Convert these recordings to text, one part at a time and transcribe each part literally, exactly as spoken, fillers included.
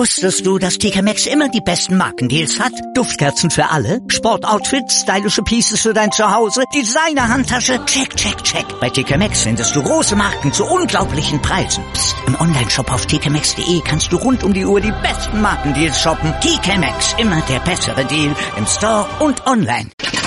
Wusstest du, dass T K Maxx immer die besten Markendeals hat? Duftkerzen für alle, Sportoutfits, stylische Pieces für dein Zuhause, Designer-Handtasche, check, check, check. Bei T K Maxx findest du große Marken zu unglaublichen Preisen. Psst. Im Onlineshop auf t k maxx punkt de kannst du rund um die Uhr die besten Markendeals shoppen. T K Maxx, immer der bessere Deal im Store und online.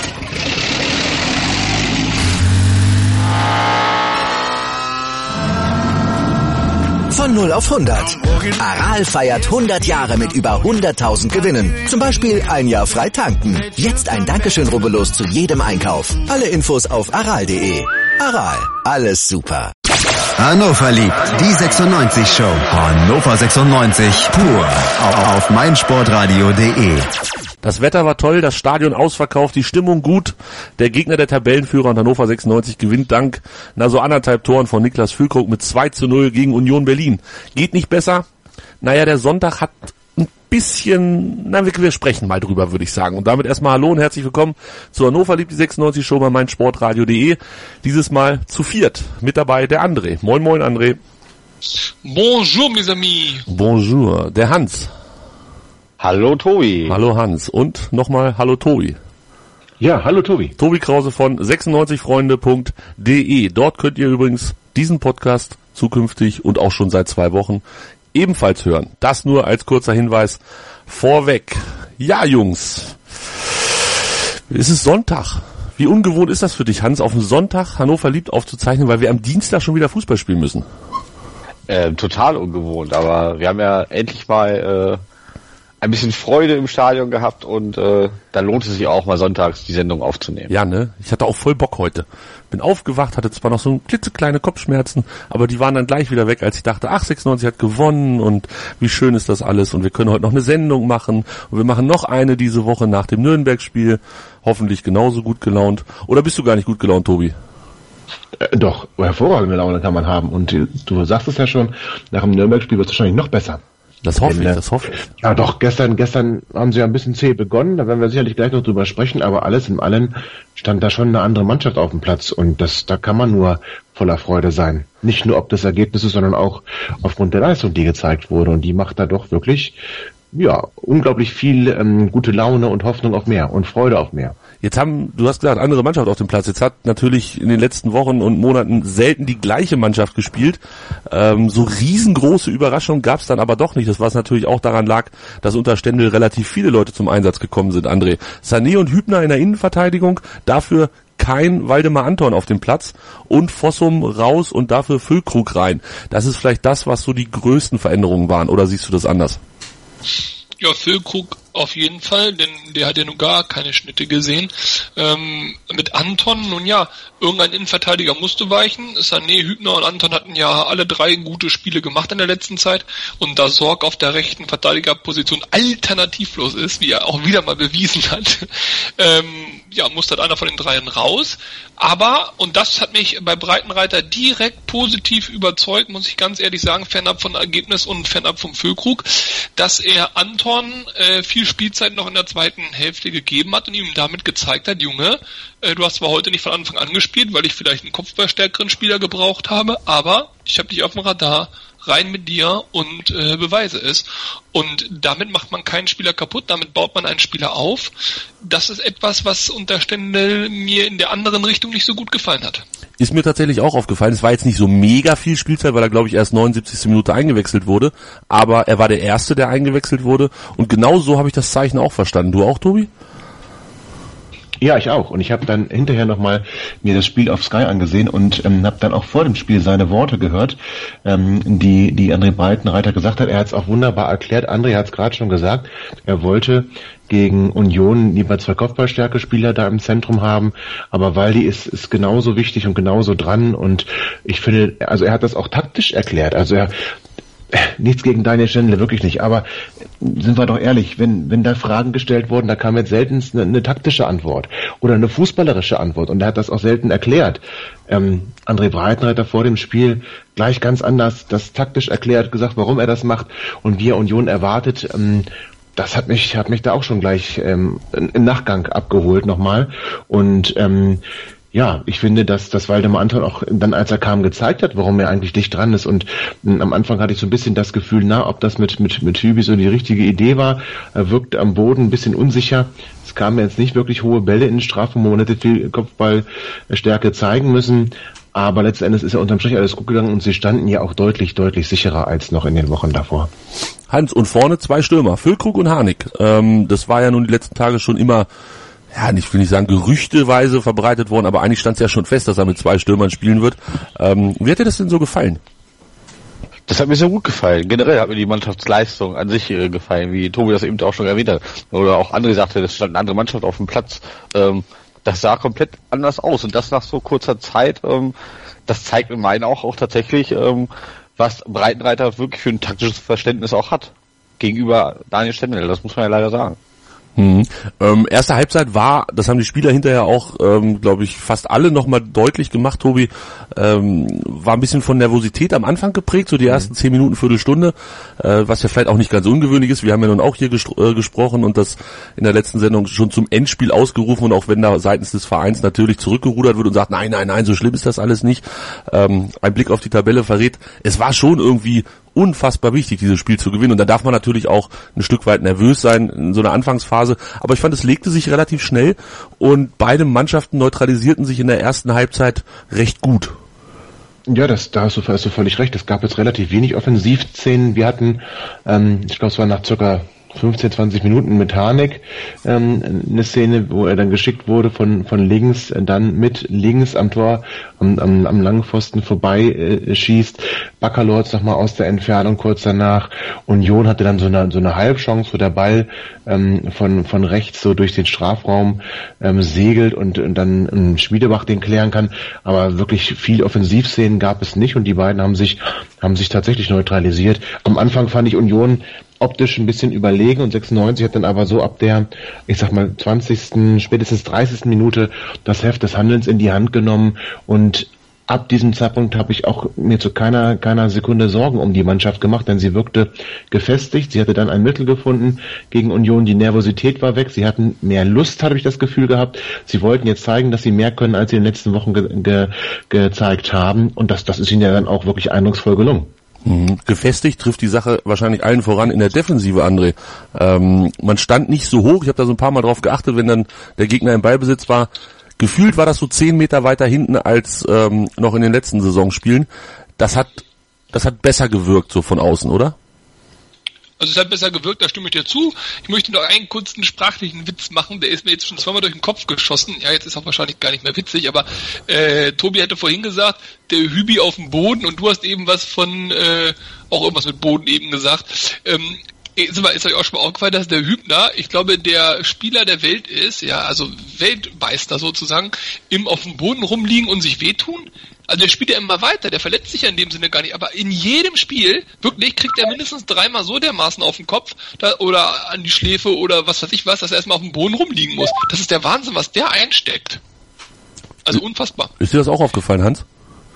Von null auf hundert. Aral feiert hundert Jahre mit über hunderttausend Gewinnen. Zum Beispiel ein Jahr frei tanken. Jetzt ein Dankeschön, rubbellos zu jedem Einkauf. Alle Infos auf aral punkt de. Aral, alles super. Hannover liebt die sechsundneunzig Show. Hannover sechsundneunzig pur auf meinsportradio punkt de. Das Wetter war toll, das Stadion ausverkauft, die Stimmung gut. Der Gegner der Tabellenführer und Hannover sechsundneunzig gewinnt dank na so anderthalb Toren von Niklas Füllkrug mit zwei zu null gegen Union Berlin. Geht nicht besser. Naja, der Sonntag hat ein bisschen, na wir, wir sprechen mal drüber, würde ich sagen. Und damit erstmal hallo und herzlich willkommen zu Hannover liebt die sechsundneunzig Show bei meinsportradio punkt de. Dieses Mal zu viert. Mit dabei der André. Moin moin André. Bonjour mes amis. Bonjour. Der Hans. Hallo Tobi. Hallo Hans. Und nochmal hallo Tobi. Ja, hallo Tobi. Tobi Krause von sechsundneunzig freunde punkt de. Dort könnt ihr übrigens diesen Podcast zukünftig und auch schon seit zwei Wochen ebenfalls hören. Das nur als kurzer Hinweis vorweg. Ja, Jungs. Es ist Sonntag. Wie ungewohnt ist das für dich, Hans, auf dem Sonntag Hannover liebt aufzuzeichnen, weil wir am Dienstag schon wieder Fußball spielen müssen? Äh, total ungewohnt, aber wir haben ja endlich mal äh, ein bisschen Freude im Stadion gehabt und äh, da lohnt es sich auch mal sonntags die Sendung aufzunehmen. Ja, ne? Ich hatte auch voll Bock heute. Bin aufgewacht, hatte zwar noch so klitzekleine Kopfschmerzen, aber die waren dann gleich wieder weg, als ich dachte, ach, sechsundneunzig hat gewonnen und wie schön ist das alles und wir können heute noch eine Sendung machen und wir machen noch eine diese Woche nach dem Nürnberg-Spiel, hoffentlich genauso gut gelaunt. Oder bist du gar nicht gut gelaunt, Tobi? Äh, doch, hervorragende Laune kann man haben und äh, du sagst es ja schon, nach dem Nürnberg-Spiel wird es wahrscheinlich noch besser. Das hoffe ich, das hoffe ich. Ja doch, gestern gestern haben sie ja ein bisschen zäh begonnen, da werden wir sicherlich gleich noch drüber sprechen, aber alles in allem stand da schon eine andere Mannschaft auf dem Platz und das da kann man nur voller Freude sein. Nicht nur ob des Ergebnisses, sondern auch aufgrund der Leistung, die gezeigt wurde und die macht da doch wirklich ja unglaublich viel ähm, gute Laune und Hoffnung auf mehr und Freude auf mehr. Jetzt haben, du hast gesagt, andere Mannschaft auf dem Platz. Jetzt hat natürlich in den letzten Wochen und Monaten selten die gleiche Mannschaft gespielt. Ähm, so riesengroße Überraschungen gab es dann aber doch nicht. Das was natürlich auch daran lag, dass unter Stendel relativ viele Leute zum Einsatz gekommen sind, André. Sané und Hübner in der Innenverteidigung, dafür kein Waldemar Anton auf dem Platz und Fossum raus und dafür Füllkrug rein. Das ist vielleicht das, was so die größten Veränderungen waren. Oder siehst du das anders? Ja, Füllkrug auf jeden Fall, denn der hat ja nun gar keine Schnitte gesehen. Ähm, mit Anton, nun ja, irgendein Innenverteidiger musste weichen. Sané, Hübner und Anton hatten ja alle drei gute Spiele gemacht in der letzten Zeit. Und da Sorg auf der rechten Verteidigerposition alternativlos ist, wie er auch wieder mal bewiesen hat, ähm, ja, musste halt einer von den dreien raus. Aber, und das hat mich bei Breitenreiter direkt positiv überzeugt, muss ich ganz ehrlich sagen, fernab von Ergebnis und fernab vom Füllkrug, dass er Anton äh, viel Spielzeit noch in der zweiten Hälfte gegeben hat und ihm damit gezeigt hat, Junge, äh, du hast zwar heute nicht von Anfang an gespielt, weil ich vielleicht einen kopfballstärkeren Spieler gebraucht habe, aber ich habe dich auf dem Radar, rein mit dir und äh, beweise es. Und damit macht man keinen Spieler kaputt, damit baut man einen Spieler auf. Das ist etwas, was unter Stendel mir in der anderen Richtung nicht so gut gefallen hat. Ist mir tatsächlich auch aufgefallen. Es war jetzt nicht so mega viel Spielzeit, weil er, glaube ich, erst neunundsiebzigste Minute eingewechselt wurde. Aber er war der Erste, der eingewechselt wurde. Und genau so habe ich das Zeichen auch verstanden. Du auch, Tobi? Ja, ich auch. Und ich habe dann hinterher nochmal mir das Spiel auf Sky angesehen und ähm, habe dann auch vor dem Spiel seine Worte gehört, ähm, die die André Breitenreiter gesagt hat. Er hat es auch wunderbar erklärt. André hat es gerade schon gesagt. Er wollte gegen Union lieber zwei Kopfballstärke-Spieler da im Zentrum haben, aber Waldi ist ist genauso wichtig und genauso dran. Und ich finde, also er hat das auch taktisch erklärt. Also er nichts gegen Daniel Stendel, wirklich nicht, aber sind wir doch ehrlich, wenn wenn da Fragen gestellt wurden, da kam jetzt selten eine, eine taktische Antwort oder eine fußballerische Antwort und er hat das auch selten erklärt. Ähm, André Breitenreiter vor dem Spiel gleich ganz anders das taktisch erklärt, gesagt, warum er das macht und wie er Union erwartet. Ähm, das hat mich hat mich da auch schon gleich ähm, im Nachgang abgeholt nochmal und ähm, Ja, ich finde, dass, dass Waldemar Anton auch dann, als er kam, gezeigt hat, warum er eigentlich dicht dran ist. Und m, am Anfang hatte ich so ein bisschen das Gefühl, na, ob das mit, mit, mit Hübi so die richtige Idee war. Er wirkte am Boden ein bisschen unsicher. Es kamen jetzt nicht wirklich hohe Bälle in den Strafraum, wo man hätte viel Kopfballstärke zeigen müssen. Aber letzten Endes ist ja unterm Strich alles gut gegangen und sie standen ja auch deutlich, deutlich sicherer als noch in den Wochen davor. Hans, und vorne zwei Stürmer, Füllkrug und Harnik. Ähm, das war ja nun die letzten Tage schon immer, ja, nicht will ich sagen, gerüchteweise verbreitet worden, aber eigentlich stand es ja schon fest, dass er mit zwei Stürmern spielen wird. Ähm, wie hat dir das denn so gefallen? Das hat mir sehr gut gefallen. Generell hat mir die Mannschaftsleistung an sich äh, gefallen, wie Tobi das eben auch schon erwähnt hat. Oder auch andere sagte, es stand eine andere Mannschaft auf dem Platz. Ähm, das sah komplett anders aus. Und das nach so kurzer Zeit, ähm, das zeigt in meinen auch, auch tatsächlich, ähm, was Breitenreiter wirklich für ein taktisches Verständnis auch hat. Gegenüber Daniel Stendel, das muss man ja leider sagen. Hm. Ähm, erste Halbzeit war, das haben die Spieler hinterher auch, ähm, glaube ich, fast alle nochmal deutlich gemacht, Tobi, ähm, war ein bisschen von Nervosität am Anfang geprägt, so die ersten zehn Minuten, Viertelstunde, äh, was ja vielleicht auch nicht ganz ungewöhnlich ist. Wir haben ja nun auch hier gestro- äh, gesprochen und das in der letzten Sendung schon zum Endspiel ausgerufen, und auch wenn da seitens des Vereins natürlich zurückgerudert wird und sagt, nein, nein, nein, so schlimm ist das alles nicht. Ähm, ein Blick auf die Tabelle verrät, es war schon irgendwie unfassbar wichtig, dieses Spiel zu gewinnen, und da darf man natürlich auch ein Stück weit nervös sein in so einer Anfangsphase, aber ich fand, es legte sich relativ schnell und beide Mannschaften neutralisierten sich in der ersten Halbzeit recht gut. Ja, das, da hast du, hast du völlig recht. Es gab jetzt relativ wenig Offensivszenen. Wir hatten, ähm, ich glaube, es war nach circa fünfzehn, zwanzig Minuten mit Harnik ähm, eine Szene, wo er dann geschickt wurde von von links, dann mit links am Tor, am, am, am langen Pfosten vorbei äh, schießt. Baccalords nochmal aus der Entfernung kurz danach. Union hatte dann so eine so eine Halbchance, wo der Ball ähm, von von rechts so durch den Strafraum ähm, segelt und, und dann ähm, Schmiedebach den klären kann. Aber wirklich viel Offensivszenen gab es nicht, und die beiden haben sich haben sich tatsächlich neutralisiert. Am Anfang fand ich Union optisch ein bisschen überlegen, und sechsundneunzig hat dann aber so ab der, ich sag mal, zwanzigsten, spätestens dreißigsten Minute das Heft des Handelns in die Hand genommen, und ab diesem Zeitpunkt habe ich auch mir zu keiner keiner Sekunde Sorgen um die Mannschaft gemacht, denn sie wirkte gefestigt. Sie hatte dann ein Mittel gefunden gegen Union, die Nervosität war weg, sie hatten mehr Lust, habe ich das Gefühl gehabt. Sie wollten jetzt zeigen, dass sie mehr können, als sie in den letzten Wochen ge- ge- gezeigt haben, und das, das ist ihnen ja dann auch wirklich eindrucksvoll gelungen. Mhm. Gefestigt trifft die Sache wahrscheinlich allen voran in der Defensive, André. Ähm, man stand nicht so hoch, ich habe da so ein paar Mal drauf geachtet, wenn dann der Gegner im Ballbesitz war. Gefühlt war das so zehn Meter weiter hinten als ähm, noch in den letzten Saisonspielen. Das hat, das hat besser gewirkt so von außen, oder? Also es hat besser gewirkt, da stimme ich dir zu. Ich möchte noch einen kurzen sprachlichen Witz machen, der ist mir jetzt schon zweimal durch den Kopf geschossen. Ja, jetzt ist auch wahrscheinlich gar nicht mehr witzig, aber äh, Tobi hatte vorhin gesagt, der Hübi auf dem Boden, und du hast eben was von, äh, auch irgendwas mit Boden eben gesagt. Ähm, Ist, ist euch auch schon mal aufgefallen, dass der Hübner, ich glaube, der Spieler der Welt ist, ja, also Weltmeister sozusagen, im auf dem Boden rumliegen und sich wehtun? Also der spielt ja immer weiter, der verletzt sich ja in dem Sinne gar nicht, aber in jedem Spiel, wirklich, kriegt er mindestens dreimal so dermaßen auf den Kopf da, oder an die Schläfe oder was weiß ich was, dass er erstmal auf dem Boden rumliegen muss. Das ist der Wahnsinn, was der einsteckt. Also unfassbar. Ist dir das auch aufgefallen, Hans?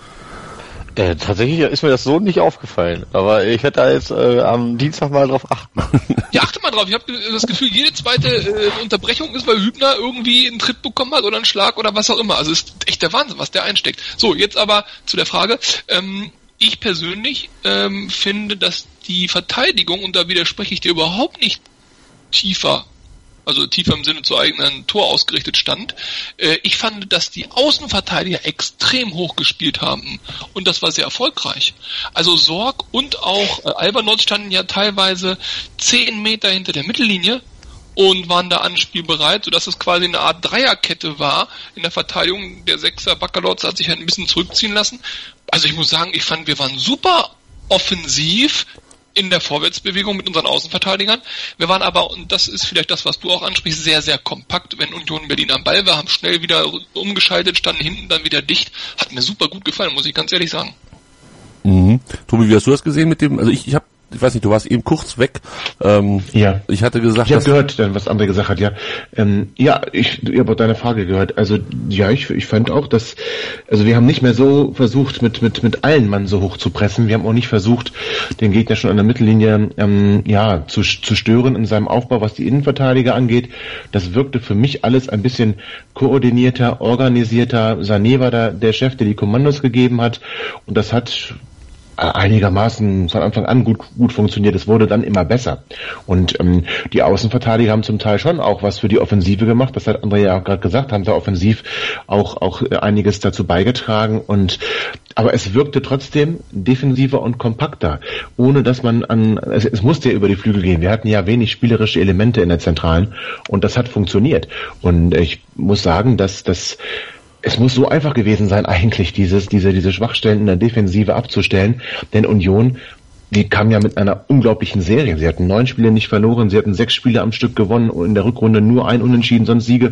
Äh, tatsächlich ist mir das so nicht aufgefallen, aber ich werde da jetzt äh, am Dienstag mal drauf achten. Ja, achte mal drauf. Ich habe das Gefühl, jede zweite äh, Unterbrechung ist, weil Hübner irgendwie einen Tritt bekommen hat oder einen Schlag oder was auch immer. Also ist echt der Wahnsinn, was der einsteckt. So, jetzt aber zu der Frage. Ähm, ich persönlich ähm, finde, dass die Verteidigung, und da widerspreche ich dir überhaupt nicht, tiefer, also tiefer im Sinne zu eigenen Tor ausgerichtet stand. Äh, ich fand, dass die Außenverteidiger extrem hoch gespielt haben, und das war sehr erfolgreich. Also Sorg und auch äh, Albanot standen ja teilweise zehn Meter hinter der Mittellinie und waren da anspielbereit, sodass es quasi eine Art Dreierkette war in der Verteidigung. Der Sechser Baccalords hat sich halt ein bisschen zurückziehen lassen. Also ich muss sagen, ich fand, wir waren super offensiv in der Vorwärtsbewegung mit unseren Außenverteidigern. Wir waren aber, und das ist vielleicht das, was du auch ansprichst, sehr, sehr kompakt. Wenn Union Berlin am Ball war, haben schnell wieder umgeschaltet, standen hinten dann wieder dicht. Hat mir super gut gefallen, muss ich ganz ehrlich sagen. Mhm. Tobi, wie hast du das gesehen mit dem, also ich, ich habe ich weiß nicht, du warst eben kurz weg. Ähm, ja. Ich hatte gesagt, ich habe gehört, was André gesagt hat, ja. Ähm, ja, ich, ich habe auch deine Frage gehört. Also ja, ich, ich fand auch, dass, also wir haben nicht mehr so versucht, mit mit mit allen Mann so hoch zu pressen. Wir haben auch nicht versucht, den Gegner schon an der Mittellinie ähm, ja zu zu stören in seinem Aufbau, was die Innenverteidiger angeht. Das wirkte für mich alles ein bisschen koordinierter, organisierter. Sané war da der Chef, der die Kommandos gegeben hat, und das hat einigermaßen von Anfang an gut gut funktioniert. Es wurde dann immer besser. Und ähm, die Außenverteidiger haben zum Teil schon auch was für die Offensive gemacht. Das hat André ja auch gerade gesagt, haben da offensiv auch auch einiges dazu beigetragen. Und aber es wirkte trotzdem defensiver und kompakter, ohne dass man an es, es musste ja über die Flügel gehen. Wir hatten ja wenig spielerische Elemente in der Zentralen und das hat funktioniert. Und ich muss sagen, dass das es muss so einfach gewesen sein, eigentlich dieses, diese, diese Schwachstellen in der Defensive abzustellen, denn Union, die kam ja mit einer unglaublichen Serie. Sie hatten neun Spiele nicht verloren, sie hatten sechs Spiele am Stück gewonnen und in der Rückrunde nur ein Unentschieden, sonst Siege.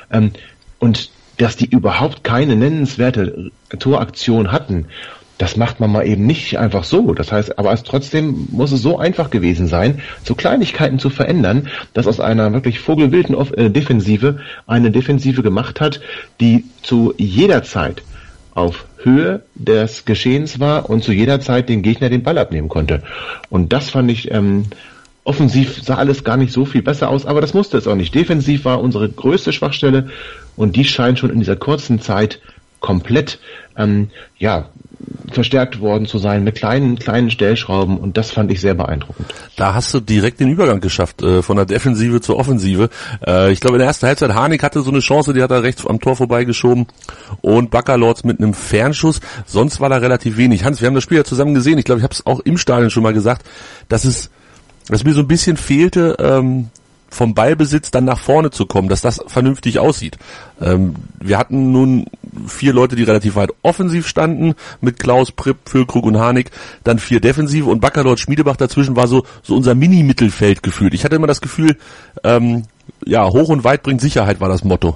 Und dass die überhaupt keine nennenswerte Toraktion hatten, das macht man mal eben nicht einfach so. Das heißt, aber es trotzdem muss es so einfach gewesen sein, so Kleinigkeiten zu verändern, dass aus einer wirklich vogelwilden äh, Defensive eine Defensive gemacht hat, die zu jeder Zeit auf Höhe des Geschehens war und zu jeder Zeit den Gegner den Ball abnehmen konnte. Und das fand ich, ähm, offensiv sah alles gar nicht so viel besser aus, aber das musste es auch nicht. Defensiv war unsere größte Schwachstelle und die scheint schon in dieser kurzen Zeit komplett, ähm, ja, verstärkt worden zu sein mit kleinen kleinen Stellschrauben, und das fand ich sehr beeindruckend. Da hast du direkt den Übergang geschafft, äh, von der Defensive zur Offensive. Äh, ich glaube, in der ersten Halbzeit, Harnik hatte so eine Chance, die hat er rechts am Tor vorbeigeschoben, und Baccalords mit einem Fernschuss. Sonst war da relativ wenig. Hans, wir haben das Spiel ja zusammen gesehen. Ich glaube, ich habe es auch im Stadion schon mal gesagt, dass es, dass mir so ein bisschen fehlte, ähm, vom Ballbesitz dann nach vorne zu kommen, dass das vernünftig aussieht. Ähm, wir hatten nun vier Leute, die relativ weit offensiv standen, mit Klaus, Pripp, Füllkrug und Harnik, dann vier Defensive, und Baccalords, Schmiedebach dazwischen war so so unser Mini-Mittelfeld gefühlt. Ich hatte immer das Gefühl, ähm, ja, hoch und weit bringt Sicherheit, war das Motto.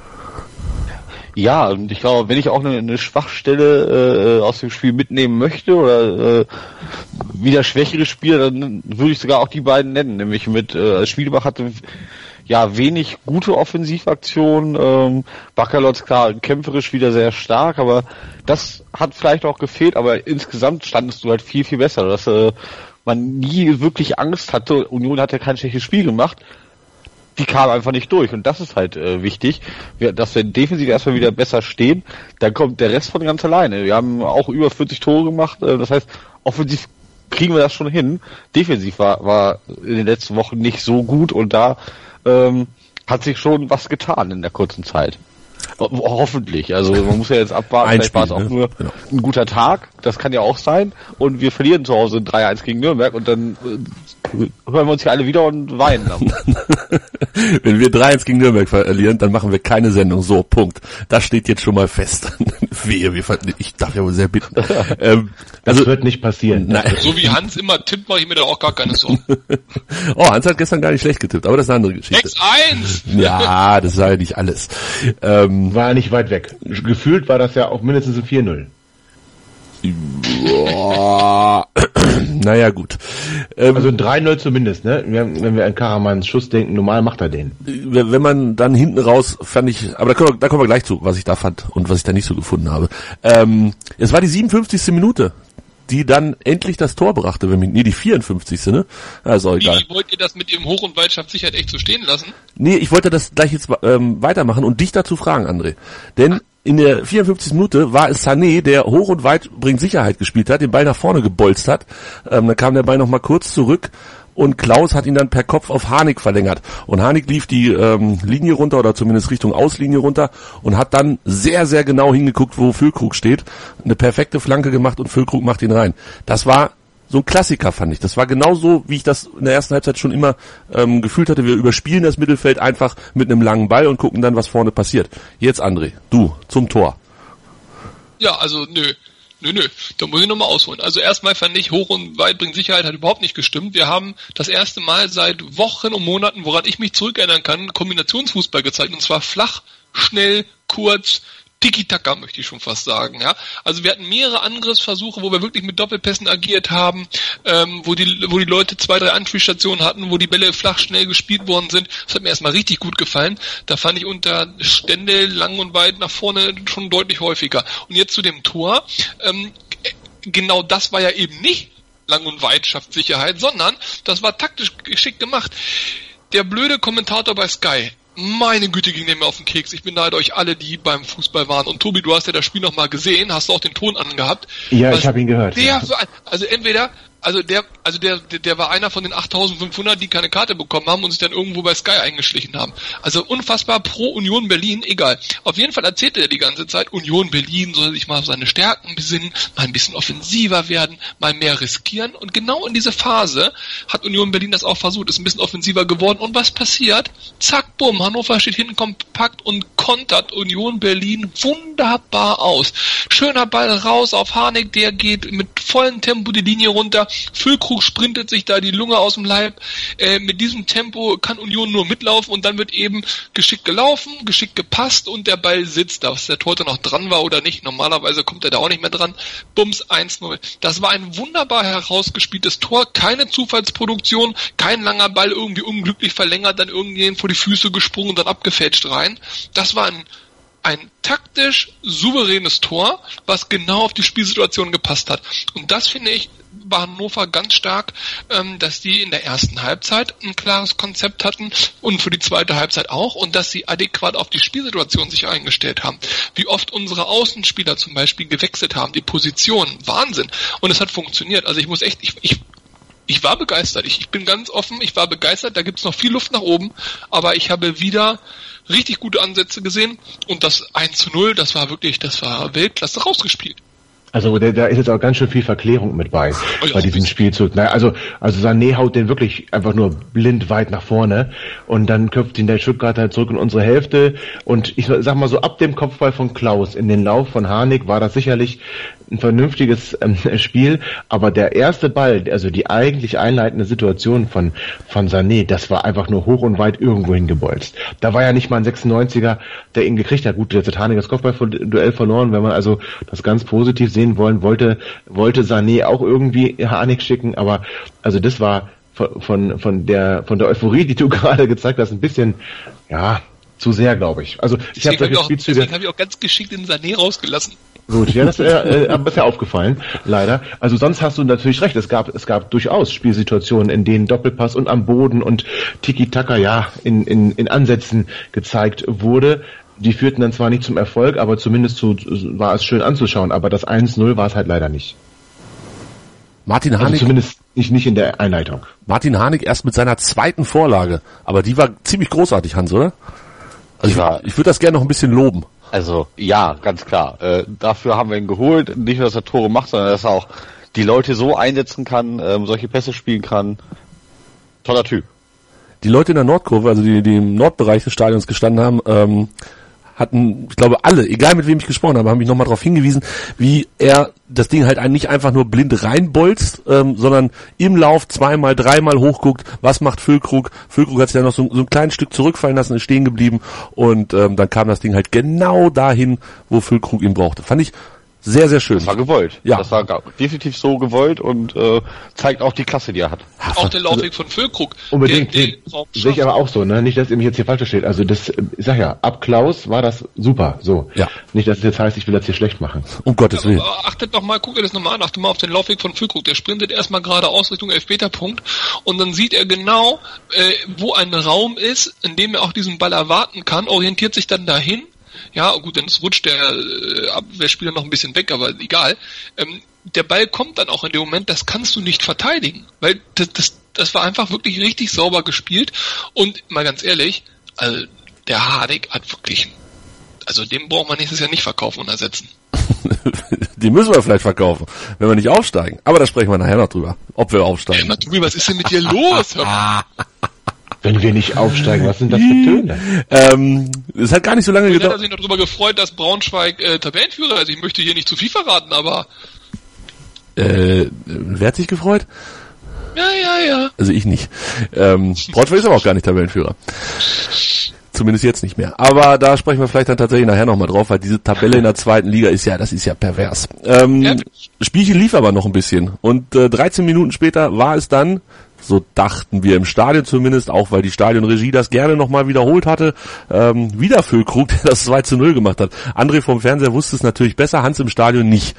Ja, und ich glaube, wenn ich auch eine, eine Schwachstelle äh, aus dem Spiel mitnehmen möchte oder äh, wieder schwächere Spieler, dann würde ich sogar auch die beiden nennen, nämlich mit äh, Schmiedebach hatte ja wenig gute Offensivaktionen, ähm, Baccalords klar kämpferisch wieder sehr stark, aber das hat vielleicht auch gefehlt, aber insgesamt standest du halt viel, viel besser, dass äh, man nie wirklich Angst hatte. Union hat ja kein schlechtes Spiel gemacht, die kam einfach nicht durch, und das ist halt äh, wichtig, wir, dass wir defensiv erstmal wieder besser stehen, dann kommt der Rest von ganz alleine. Wir haben auch über vierzig Tore gemacht, äh, das heißt, offensiv kriegen wir das schon hin. Defensiv war, war in den letzten Wochen nicht so gut, und da ähm, hat sich schon was getan in der kurzen Zeit. Hoffentlich, also man muss ja jetzt abwarten, Ein vielleicht war es Spiel, auch ne? nur Genau. ein guter Tag, das kann ja auch sein, und wir verlieren zu Hause drei eins gegen Nürnberg, und dann äh, hören wir uns hier alle wieder und weinen dann. Wenn wir drei eins gegen Nürnberg verlieren, dann machen wir keine Sendung. So, Punkt. Das steht jetzt schon mal fest. Wehe, wir ver- ich darf ja wohl sehr bitten. ähm, Das also, wird nicht passieren. Nein. So wie Hans immer tippt, mache ich mir da auch gar keine Sorgen. Oh, Hans hat gestern gar nicht schlecht getippt, aber das ist eine andere Geschichte. sechs eins! Ja, das sei ja nicht alles. Ähm, War nicht weit weg. Gefühlt war das ja auch mindestens ein vier null. boah. Naja, gut. Ähm, Also ein drei null zumindest, ne? Wenn wir an Karamanns Schuss denken, normal macht er den. wenn man dann hinten raus, fand ich, aber da kommen, wir, da kommen wir gleich zu, was ich da fand und was ich da nicht so gefunden habe. Ähm, es war die siebenundfünfzigste Minute, die dann endlich das Tor brachte, wenn mich, nee, die vierundfünfzigste ne? Also egal. Wie wollt ihr das mit dem Hoch- und Weitschaft-Sicherheit echt so stehen lassen? Nee, ich wollte das gleich jetzt ähm, weitermachen und dich dazu fragen, André. Denn in der vierundfünfzigsten Minute war es Sané, der hoch und weit bringt Sicherheit gespielt hat, den Ball nach vorne gebolzt hat. Ähm, dann kam der Ball nochmal kurz zurück und Klaus hat ihn dann per Kopf auf Harnik verlängert. Und Harnik lief die ähm, Linie runter oder zumindest Richtung Auslinie runter und hat dann sehr, sehr genau hingeguckt, wo Füllkrug steht. Eine perfekte Flanke gemacht und Füllkrug macht ihn rein. Das war so ein Klassiker, fand ich. Das war genauso, wie ich das in der ersten Halbzeit schon immer ähm, gefühlt hatte. Wir überspielen das Mittelfeld einfach mit einem langen Ball und gucken dann, was vorne passiert. Jetzt, André, du, zum Tor. Ja, also nö. Nö, nö, da muss ich nochmal ausholen. Also erstmal fand ich, hoch und weit bringt Sicherheit hat überhaupt nicht gestimmt. Wir haben das erste Mal seit Wochen und Monaten, woran ich mich zurückerinnern kann, Kombinationsfußball gezeigt. Und zwar flach, schnell, kurz, Tiki-Taka, möchte ich schon fast sagen, ja. Also wir hatten mehrere Angriffsversuche, wo wir wirklich mit Doppelpässen agiert haben, ähm, wo die, wo die Leute zwei, drei Anspielstationen hatten, wo die Bälle flach schnell gespielt worden sind. Das hat mir erstmal richtig gut gefallen. Da fand ich unter Stände lang und weit nach vorne schon deutlich häufiger. Und jetzt zu dem Tor, ähm, genau das war ja eben nicht lang und weit schafft Sicherheit, sondern das war taktisch geschickt gemacht. Der blöde Kommentator bei Sky, meine Güte, ging der mir auf den Keks. Ich beneide euch alle, die beim Fußball waren. Und Tobi, du hast ja das Spiel nochmal gesehen, hast du auch den Ton angehabt. Ja, ich habe ihn gehört. Der, ja. Also entweder, also der, also der, der war einer von den achttausendfünfhundert, die keine Karte bekommen haben und sich dann irgendwo bei Sky eingeschlichen haben. Also unfassbar pro Union Berlin, egal. Auf jeden Fall erzählte er die ganze Zeit, Union Berlin soll sich mal auf seine Stärken besinnen, mal ein bisschen offensiver werden, mal mehr riskieren. Und genau in diese Phase hat Union Berlin das auch versucht, ist ein bisschen offensiver geworden. Und was passiert? Zack, bumm, Hannover steht hinten kompakt und kontert Union Berlin wunderbar aus. Schöner Ball raus auf Harnik, der geht mit vollem Tempo die Linie runter. Füllkrug sprintet sich da die Lunge aus dem Leib. Äh, mit diesem Tempo kann Union nur mitlaufen und dann wird eben geschickt gelaufen, geschickt gepasst und der Ball sitzt. Dass der Torhüter noch dran war oder nicht, normalerweise kommt er da auch nicht mehr dran. Bums, eins null. Das war ein wunderbar herausgespieltes Tor, keine Zufallsproduktion, kein langer Ball irgendwie unglücklich verlängert, dann irgendjemand vor die Füße gesprungen und dann abgefälscht rein. Das war ein ein taktisch souveränes Tor, was genau auf die Spielsituation gepasst hat. Und das finde ich bei Hannover ganz stark, ähm, dass die in der ersten Halbzeit ein klares Konzept hatten und für die zweite Halbzeit auch und dass sie adäquat auf die Spielsituation sich eingestellt haben. Wie oft unsere Außenspieler zum Beispiel gewechselt haben, die Position, Wahnsinn. Und es hat funktioniert. Also ich muss echt, ich, ich Ich war begeistert. Ich, ich bin ganz offen. Ich war begeistert. Da gibt's noch viel Luft nach oben. Aber ich habe wieder richtig gute Ansätze gesehen. Und das eins zu null, das war wirklich, das war Weltklasse rausgespielt. Also da, da ist jetzt auch ganz schön viel Verklärung mit bei, oh ja, bei diesem Spielzug. Naja, also, also Sané haut den wirklich einfach nur blind weit nach vorne und dann köpft ihn der Stuttgarter zurück in unsere Hälfte und ich sag mal so, ab dem Kopfball von Klaus in den Lauf von Harnik war das sicherlich ein vernünftiges ähm, Spiel, aber der erste Ball, also die eigentlich einleitende Situation von von Sané, das war einfach nur hoch und weit irgendwo hingebolzt. Da war ja nicht mal ein sechsundneunziger, der ihn gekriegt hat. Gut, jetzt hat Harnik das Kopfballduell verloren, wenn man also das ganz positiv sehen wollen wollte, wollte Sané auch irgendwie Harnik schicken, aber also das war von von, von der von der Euphorie, die du gerade gezeigt hast, ein bisschen, ja, zu sehr, glaube ich. Also ich habe solche Spielzüge. Deswegen habe ich auch ganz geschickt den Sané rausgelassen. Gut, ja, das äh, äh, ist ja aufgefallen, leider. Also sonst hast du natürlich recht, es gab es gab durchaus Spielsituationen, in denen Doppelpass und am Boden und Tiki-Taka ja in, in, in Ansätzen gezeigt wurde. Die führten dann zwar nicht zum Erfolg, aber zumindest zu, war es schön anzuschauen, aber das eins null war es halt leider nicht. Martin Harnik, also zumindest nicht, nicht in der Einleitung. Martin Harnik erst mit seiner zweiten Vorlage, aber die war ziemlich großartig, Hans, oder? Also ja. ich, ich würde das gerne noch ein bisschen loben. Also, ja, ganz klar. Äh, dafür haben wir ihn geholt. Nicht nur, dass er Tore macht, sondern dass er auch die Leute so einsetzen kann, ähm, solche Pässe spielen kann. Toller Typ. Die Leute in der Nordkurve, also die, die im Nordbereich des Stadions gestanden haben, ähm, hatten, ich glaube alle, egal mit wem ich gesprochen habe, haben mich nochmal darauf hingewiesen, wie er das Ding halt nicht einfach nur blind reinbolzt, ähm, sondern im Lauf zweimal, dreimal hochguckt, was macht Füllkrug. Füllkrug hat sich dann noch so, so ein kleines Stück zurückfallen lassen, ist stehen geblieben und ähm, dann kam das Ding halt genau dahin, wo Füllkrug ihn brauchte. Fand ich sehr, sehr schön. Das war gewollt. Ja. Das war definitiv so gewollt und äh, zeigt auch die Klasse, die er hat. Auch der Laufweg von Füllkrug. Unbedingt. Den, den sehe ich aber auch so, ne? Nicht, dass ihr mich jetzt hier falsch versteht. Also das, ich sag ja, ab Klaus war das super. So. Ja. Nicht, dass es jetzt heißt, ich will das hier schlecht machen. Um Gottes Willen. Aber achtet doch mal, guckt ihr das nochmal an, achtet mal auf den Laufweg von Füllkrug. Der sprintet erstmal geradeaus Richtung Elfmeterpunkt und dann sieht er genau, äh, wo ein Raum ist, in dem er auch diesen Ball erwarten kann, orientiert sich dann dahin. Ja, gut, dann rutscht der äh, Abwehrspieler noch ein bisschen weg, aber egal. Ähm, der Ball kommt dann auch in dem Moment, das kannst du nicht verteidigen, weil das, das, das war einfach wirklich richtig sauber gespielt und mal ganz ehrlich, also der Harnik hat wirklich, also den braucht man nächstes Jahr nicht verkaufen und ersetzen. Die müssen wir vielleicht verkaufen, wenn wir nicht aufsteigen. Aber da sprechen wir nachher noch drüber, ob wir aufsteigen. Hey, Maturi, was ist denn mit dir los? Wenn wir nicht aufsteigen, was sind das für Töne? Ähm, es hat gar nicht so lange gedauert. gedauert. Ich habe sich noch darüber gefreut, dass Braunschweig äh, Tabellenführer ist. Ich möchte hier nicht zu viel verraten, aber... Äh, wer hat sich gefreut? Ja, ja, ja. Also ich nicht. Ähm, Braunschweig ist aber auch gar nicht Tabellenführer. Zumindest jetzt nicht mehr. Aber da sprechen wir vielleicht dann tatsächlich nachher nochmal drauf, weil diese Tabelle in der zweiten Liga ist ja, das ist ja pervers. Ähm, ja. Spielchen lief aber noch ein bisschen. Und äh, dreizehn Minuten später war es dann, so dachten wir im Stadion zumindest, auch weil die Stadionregie das gerne nochmal wiederholt hatte, ähm, wieder Füllkrug, der das zwei zu null gemacht hat. André vom Fernseher wusste es natürlich besser, Hans im Stadion nicht.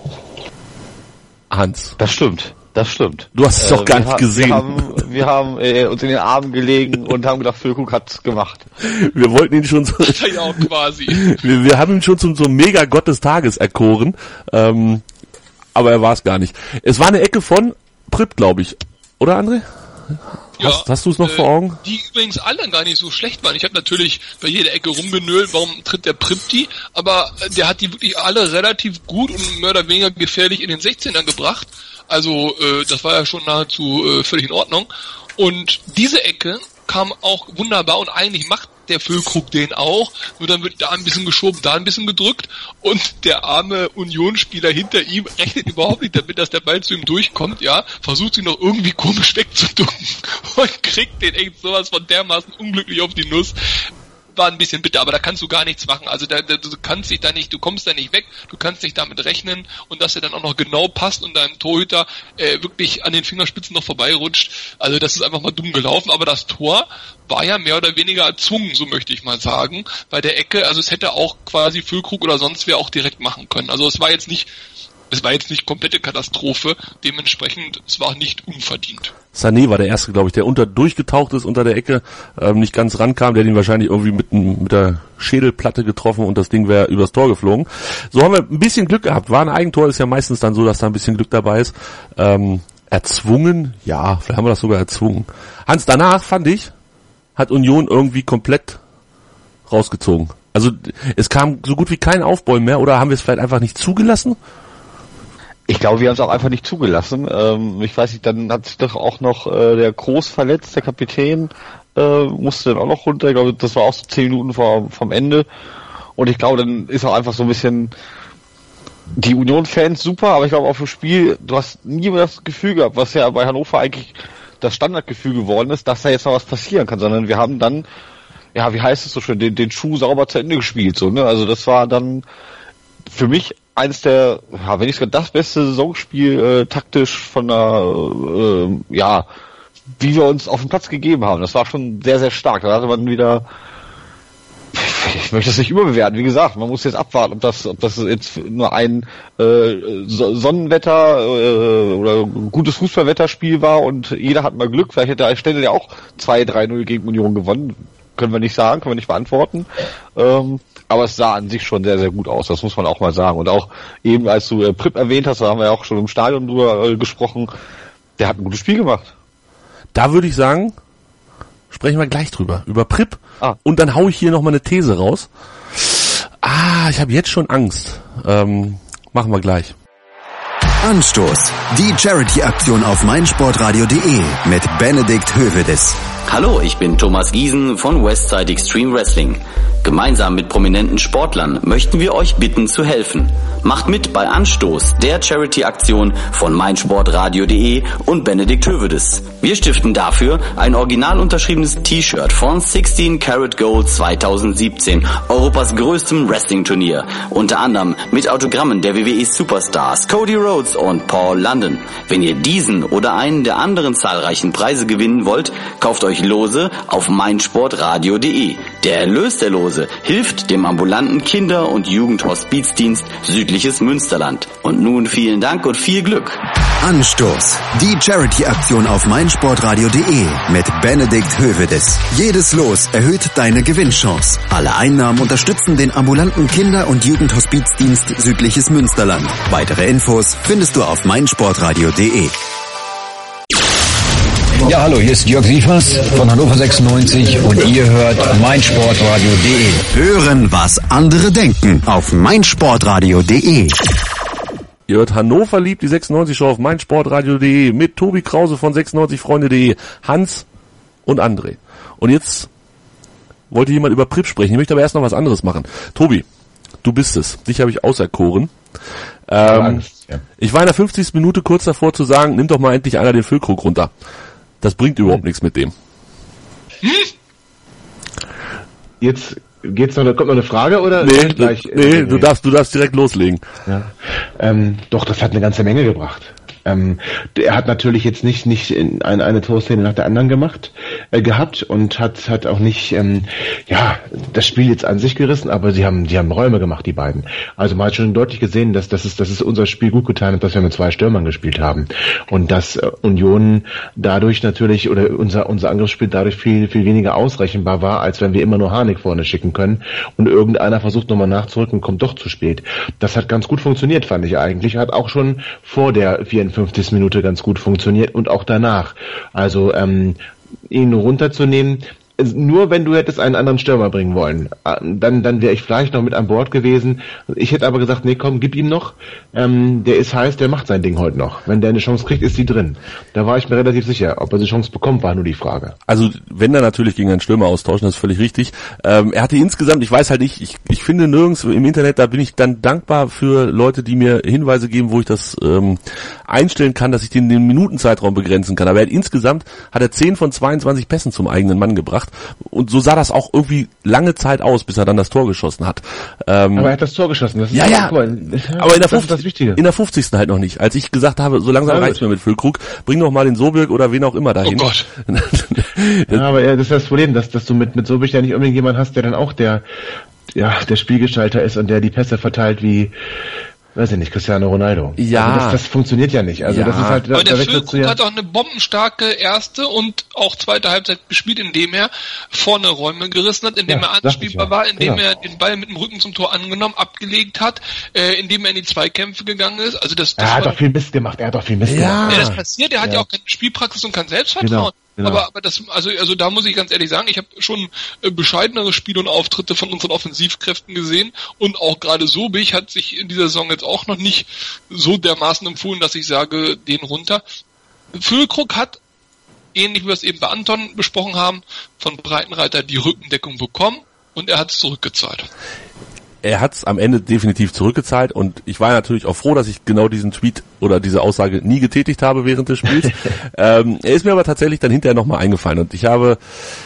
Hans. Das stimmt. Das stimmt. Du hast es doch äh, gar nicht haben, gesehen. Wir haben, wir haben äh, uns in den Armen gelegen und haben gedacht, Füllkrug hat's gemacht. Wir wollten ihn schon so, ja, auch quasi. wir, wir haben ihn schon zum so Mega-Gott des Tages erkoren, ähm, aber er war es gar nicht. Es war eine Ecke von Pripp, glaube ich. Oder, André? Ja, hast hast du es noch äh, vor Augen? Die übrigens alle gar nicht so schlecht waren. Ich habe natürlich bei jeder Ecke rumgenölt, warum tritt der Pripp die, aber der hat die wirklich alle relativ gut und mehr oder weniger gefährlich in den sechzehnern gebracht. Also äh, das war ja schon nahezu äh, völlig in Ordnung. Und diese Ecke kam auch wunderbar und eigentlich macht der Füllkrug den auch, nur dann wird da ein bisschen geschoben, da ein bisschen gedrückt und der arme Unionsspieler hinter ihm rechnet überhaupt nicht damit, dass der Ball zu ihm durchkommt, ja, versucht ihn noch irgendwie komisch wegzuducken und kriegt den echt sowas von dermaßen unglücklich auf die Nuss. War ein bisschen bitter, aber da kannst du gar nichts machen. Also da, da, du kannst dich da nicht, du kommst da nicht weg, du kannst nicht damit rechnen und dass er dann auch noch genau passt und deinem Torhüter äh, wirklich an den Fingerspitzen noch vorbeirutscht. Also das ist einfach mal dumm gelaufen, aber das Tor war ja mehr oder weniger erzwungen, so möchte ich mal sagen, bei der Ecke. Also es hätte auch quasi Füllkrug oder sonst wer auch direkt machen können. Also es war jetzt nicht Es war jetzt nicht komplette Katastrophe, dementsprechend, es war nicht unverdient. Sané war der Erste, glaube ich, der unter durchgetaucht ist unter der Ecke, ähm, nicht ganz rankam, der hat ihn wahrscheinlich irgendwie mit, mit der Schädelplatte getroffen und das Ding wäre übers Tor geflogen. So haben wir ein bisschen Glück gehabt. War ein Eigentor, ist ja meistens dann so, dass da ein bisschen Glück dabei ist. Ähm, erzwungen? Ja, vielleicht haben wir das sogar erzwungen. Hans, danach, fand ich, hat Union irgendwie komplett rausgezogen. Also es kam so gut wie kein Aufbäumen mehr, oder haben wir es vielleicht einfach nicht zugelassen? Ich glaube, wir haben es auch einfach nicht zugelassen. Ähm, ich weiß nicht, dann hat sich doch auch noch äh, der Groß verletzt, der Kapitän, äh, musste dann auch noch runter. Ich glaube, das war auch so zehn Minuten vor, vom Ende. Und ich glaube, dann ist auch einfach so ein bisschen die Union-Fans super, aber ich glaube auch für Spiel, du hast nie mehr das Gefühl gehabt, was ja bei Hannover eigentlich das Standardgefühl geworden ist, dass da jetzt noch was passieren kann, sondern wir haben dann, ja, wie heißt es so schön, den, den Schuh sauber zu Ende gespielt, so, ne? Also das war dann für mich eines der, ja, wenn nicht sogar das beste Saisonspiel äh, taktisch von der, äh, ja, wie wir uns auf den Platz gegeben haben. Das war schon sehr, sehr stark. Da hatte man wieder, ich möchte das nicht überbewerten, wie gesagt, man muss jetzt abwarten, ob das, ob das jetzt nur ein äh, Sonnenwetter äh, oder gutes Fußballwetterspiel war und jeder hat mal Glück. Vielleicht hätte der Stelle ja auch zwei drei null gegen Union gewonnen. Können wir nicht sagen, können wir nicht beantworten. Ähm, aber es sah an sich schon sehr, sehr gut aus, das muss man auch mal sagen. Und auch eben, als du äh, Pripp erwähnt hast, da haben wir ja auch schon im Stadion drüber äh, gesprochen, der hat ein gutes Spiel gemacht. Da würde ich sagen, sprechen wir gleich drüber, über Pripp. Ah. Und dann hau ich hier nochmal eine These raus. Ah, ich habe jetzt schon Angst. Ähm, machen wir gleich. Anstoß, die Charity-Aktion auf meinsportradio punkt de mit Benedikt Hövedes. Hallo, ich bin Thomas Giesen von Westside Extreme Wrestling. Gemeinsam mit prominenten Sportlern möchten wir euch bitten zu helfen. Macht mit bei Anstoß, der Charity-Aktion von meinsportradio punkt de und Benedikt Hövedes. Wir stiften dafür ein original unterschriebenes T-Shirt von sechzehn Karat Gold zweitausendsiebzehn, Europas größtem Wrestling-Turnier. Unter anderem mit Autogrammen der W W E-Superstars Cody Rhodes und Paul London. Wenn ihr diesen oder einen der anderen zahlreichen Preise gewinnen wollt, kauft euch Lose auf meinsportradio punkt de. Der Erlös der Lose hilft dem ambulanten Kinder- und Jugendhospizdienst Südliches Münsterland. Und nun vielen Dank und viel Glück. Anstoß, die Charity-Aktion auf meinsportradio punkt de mit Benedikt Hövedes. Jedes Los erhöht deine Gewinnchance. Alle Einnahmen unterstützen den ambulanten Kinder- und Jugendhospizdienst Südliches Münsterland. Weitere Infos findest du auf meinsportradio punkt de. Ja, hallo, hier ist Jörg Sievers von Hannover sechsundneunzig und ihr hört meinsportradio punkt de. Hören, was andere denken auf meinsportradio punkt de. Ihr hört Hannover liebt die sechsundneunzig Show auf meinsportradio punkt de mit Tobi Krause von sechsundneunzig freunde punkt de, Hans und André. Und jetzt wollte jemand über Pripp sprechen. Ich möchte aber erst noch was anderes machen. Tobi, du bist es. Dich habe ich auserkoren. Ähm, ja. Ich war in der fünfzigsten Minute kurz davor zu sagen, nimm doch mal endlich einer den Füllkrug runter. Das bringt überhaupt nichts mit dem. Jetzt geht's noch, kommt noch eine Frage oder? Nee, gleich, nee, du darfst, du darfst direkt loslegen. Ja. Ähm, doch, das hat eine ganze Menge gebracht. Ähm, er hat natürlich jetzt nicht nicht in eine, eine Torszene nach der anderen gemacht äh, gehabt und hat hat auch nicht ähm, ja das Spiel jetzt an sich gerissen, aber sie haben die haben Räume gemacht, die beiden. Also man hat schon deutlich gesehen, dass das ist das ist unser Spiel gut getan hat, dass wir mit zwei Stürmern gespielt haben und dass äh, Union dadurch natürlich oder unser unser Angriffsspiel dadurch viel viel weniger ausrechenbar war, als wenn wir immer nur Harnik vorne schicken können und irgendeiner versucht nochmal nachzurücken und kommt doch zu spät. Das hat ganz gut funktioniert, fand ich eigentlich. Hat auch schon vor der vierundfünfzigsten Minute ganz gut funktioniert und auch danach. Also ähm, ihn runterzunehmen, nur wenn du hättest einen anderen Stürmer bringen wollen, dann dann wäre ich vielleicht noch mit an Bord gewesen. Ich hätte aber gesagt, nee, komm, gib ihm noch. Ähm, der ist heiß, der macht sein Ding heute noch. Wenn der eine Chance kriegt, ist die drin. Da war ich mir relativ sicher. Ob er die Chance bekommt, war nur die Frage. Also wenn er natürlich gegen einen Stürmer austauschen, das ist völlig richtig. Ähm, er hatte insgesamt, ich weiß halt nicht, ich, ich finde nirgends im Internet, da bin ich dann dankbar für Leute, die mir Hinweise geben, wo ich das ähm, einstellen kann, dass ich den, den Minutenzeitraum begrenzen kann. Aber er hat insgesamt hat er zehn von zweiundzwanzig Pässen zum eigenen Mann gebracht. Und so sah das auch irgendwie lange Zeit aus, bis er dann das Tor geschossen hat. Ähm, aber er hat das Tor geschossen. Das ist ja, ja. Cool. Aber in der, das ist das Wichtige. in der fünfzigsten halt noch nicht. Als ich gesagt habe, so langsam ja, reicht's mir mit Füllkrug, bring doch mal den Sobirk oder wen auch immer dahin. Oh Gott. Ja, aber ja, das ist das Problem, dass, dass du mit, mit Sobirk ja nicht unbedingt jemanden hast, der dann auch der, ja, der Spielgestalter ist und der die Pässe verteilt wie, weiß ich nicht, Cristiano Ronaldo. Ja. Also das, das funktioniert ja nicht. Also ja. das ist halt, aber da, der da Füllkrug ja hat auch eine bombenstarke erste und auch zweite Halbzeit gespielt, indem er vorne Räume gerissen hat, indem ja, er anspielbar ja. war, indem genau. er den Ball mit dem Rücken zum Tor angenommen, abgelegt hat, äh, indem er in die Zweikämpfe gegangen ist. Also das, das er hat war doch viel Mist gemacht. Er hat doch viel Mist ja. gemacht. Ja, das passiert. Er hat ja, ja auch keine Spielpraxis und kein Selbstvertrauen. Genau. Genau. Aber, aber das, also, also da muss ich ganz ehrlich sagen, ich habe schon äh, bescheidenere Spiele und Auftritte von unseren Offensivkräften gesehen und auch gerade Sobich hat sich in dieser Saison jetzt auch noch nicht so dermaßen empfohlen, dass ich sage, den runter. Füllkrug hat, ähnlich wie wir es eben bei Anton besprochen haben, von Breitenreiter die Rückendeckung bekommen und er hat es zurückgezahlt. Er hat es am Ende definitiv zurückgezahlt und ich war natürlich auch froh, dass ich genau diesen Tweet oder diese Aussage nie getätigt habe während des Spiels. ähm, er ist mir aber tatsächlich dann hinterher nochmal eingefallen und ich habe,